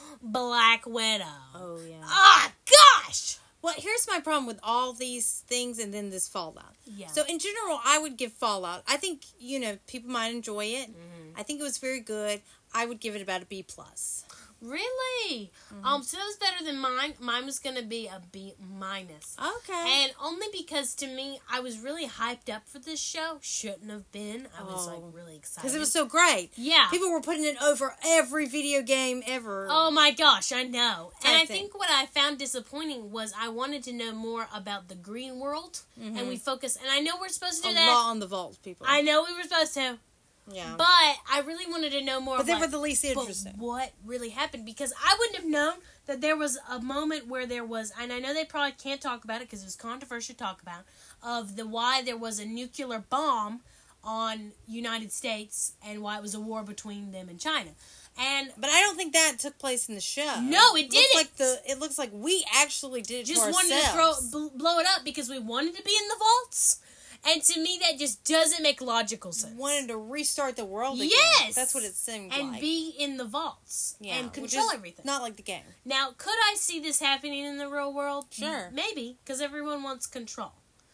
S1: Black Widow.
S2: Oh, yeah.
S1: Ah, gosh!
S2: Well, here's my problem with all these things and then this Fallout.
S1: Yeah.
S2: So, in general, I would give Fallout. I think, you know, people might enjoy it.
S1: Mm-hmm.
S2: I think it was very good. I would give it about a B plus.
S1: Really?
S2: Mm-hmm.
S1: Um, so that was better than mine. Mine was going to be a B minus.
S2: Okay.
S1: And only because, to me, I was really hyped up for this show. Shouldn't have been. I was,
S2: Oh.
S1: like, really excited.
S2: Because it was so great.
S1: Yeah.
S2: People were putting it over every video game ever.
S1: Oh my gosh, I know. And
S2: Type
S1: I
S2: thing.
S1: think what I found disappointing was I wanted to know more about the green world.
S2: Mhm.
S1: And we focus, and I know we're supposed to
S2: A
S1: do that.
S2: lot on the vault, people.
S1: I know we were supposed to.
S2: yeah.
S1: But I really wanted to know more
S2: But they
S1: about
S2: were the least interesting.
S1: But what really happened, because I wouldn't have known that there was a moment where there was, and I know they probably can't talk about it because it was controversial to talk about, of the why there was a nuclear bomb on United States and why it was a war between them and China. And
S2: But I don't think that took place in the show.
S1: No, it
S2: looks
S1: didn't.
S2: Like the, it looks like we actually did it
S1: just
S2: to
S1: wanted
S2: ourselves.
S1: to throw, bl- blow it up because we wanted to be in the vaults. And to me, that just doesn't make logical sense.
S2: Wanted to restart the world again.
S1: Yes!
S2: That's what it seemed
S1: and
S2: like.
S1: be in the vaults
S2: yeah,
S1: and
S2: which
S1: control
S2: is
S1: everything.
S2: Not like the game.
S1: Now, could I see this happening in the real world?
S2: Sure.
S1: Maybe, because everyone wants control.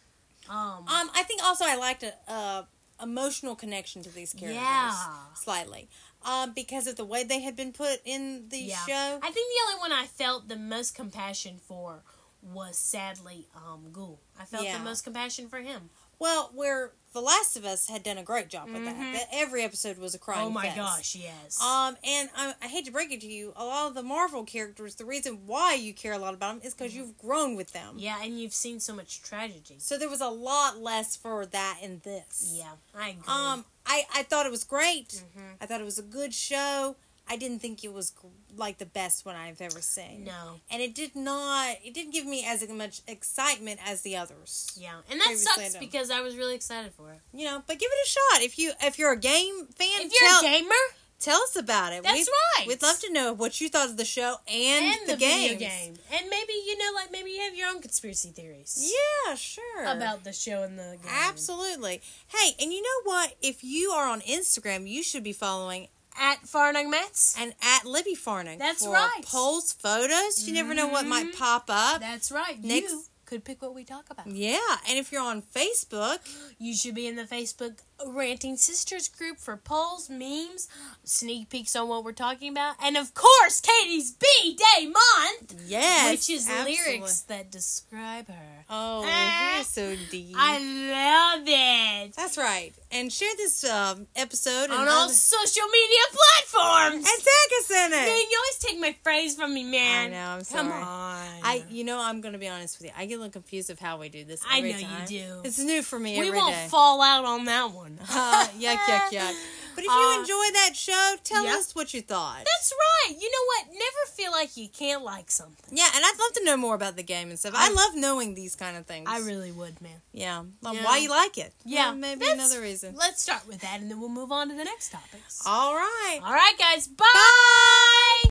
S1: Um,
S2: Um, I think also I liked a, a emotional connection to these characters.
S1: Yeah.
S2: Slightly. Um, because of the way they had been put in the
S1: yeah.
S2: show.
S1: I think the only one I felt the most compassion for was, sadly, um, Ghoul. I felt
S2: Yeah.
S1: the most compassion for him.
S2: Well, where The Last of Us had done a great job with
S1: Mhm.
S2: that. That every episode was a crying
S1: Oh my
S2: fest.
S1: gosh, yes.
S2: Um, and I, I hate to break it to you, a lot of the Marvel characters, the reason why you care a lot about them is because you've grown with them.
S1: yeah, and you've seen so much tragedy.
S2: So there was a lot less for that in this.
S1: Yeah, I agree.
S2: Um, I, I thought it was great.
S1: Mhm.
S2: I thought it was a good show. I didn't think it was gr- like the best one I've ever seen.
S1: No.
S2: And it did not, it didn't give me as much excitement as the others.
S1: Yeah, and that
S2: Previously
S1: sucks
S2: done.
S1: because I was really excited for it.
S2: You know, but give it a shot. If you, if you're a game fan,
S1: If you're
S2: tell,
S1: a gamer,
S2: tell us about it.
S1: that's
S2: We'd-
S1: right.
S2: We'd love to know what you thought of the show and,
S1: and
S2: the,
S1: the
S2: games.
S1: video game. And maybe, you know, like, maybe you have your own conspiracy theories.
S2: Yeah, sure.
S1: About the show and the game.
S2: Absolutely. Hey, and you know what? If you are on Instagram, you should be following
S1: At Farnung Mets.
S2: and at Libby Farning.
S1: That's
S2: for
S1: right.
S2: polls, photos. You never know what might
S1: Mhm.
S2: pop up.
S1: That's right.
S2: Next-
S1: You could pick what we talk about.
S2: Yeah, and if you're on Facebook,
S1: You should be in the Facebook Ranting Sisters group for polls, memes, sneak peeks on what we're talking about, and of course, Katie's B-Day month,
S2: yes,
S1: which is
S2: absolutely.
S1: lyrics that describe her.
S2: Oh,
S1: Ah,
S2: you're so deep.
S1: I love it.
S2: That's right. And share this um, episode and
S1: On all
S2: other-
S1: social media platforms.
S2: and tag us in
S1: Man,
S2: it.
S1: you always take my phrase from me, man.
S2: I know, I'm
S1: Come
S2: sorry.
S1: on.
S2: I, you know, I'm going to be honest with you. I get a little confused of how we do this.
S1: I
S2: every
S1: know you
S2: time.
S1: do.
S2: It's new for me
S1: we
S2: every
S1: won't
S2: day.
S1: fall out on that one.
S2: Uh, yuck, yuck, yuck. But if you
S1: Uh,
S2: enjoy that show, tell
S1: yeah.
S2: us what you thought.
S1: That's right. You know what? Never feel like you can't like something.
S2: Yeah, and I'd love to know more about the game and stuff.
S1: I-
S2: I, love knowing these kind of things.
S1: I really would, man.
S2: Yeah. Well,
S1: Yeah.
S2: why you like it.
S1: Yeah.
S2: Well, maybe
S1: That's-
S2: another reason.
S1: Let's start with that, and then we'll move on to the next topics.
S2: All right.
S1: All right, guys. Bye.
S2: Bye.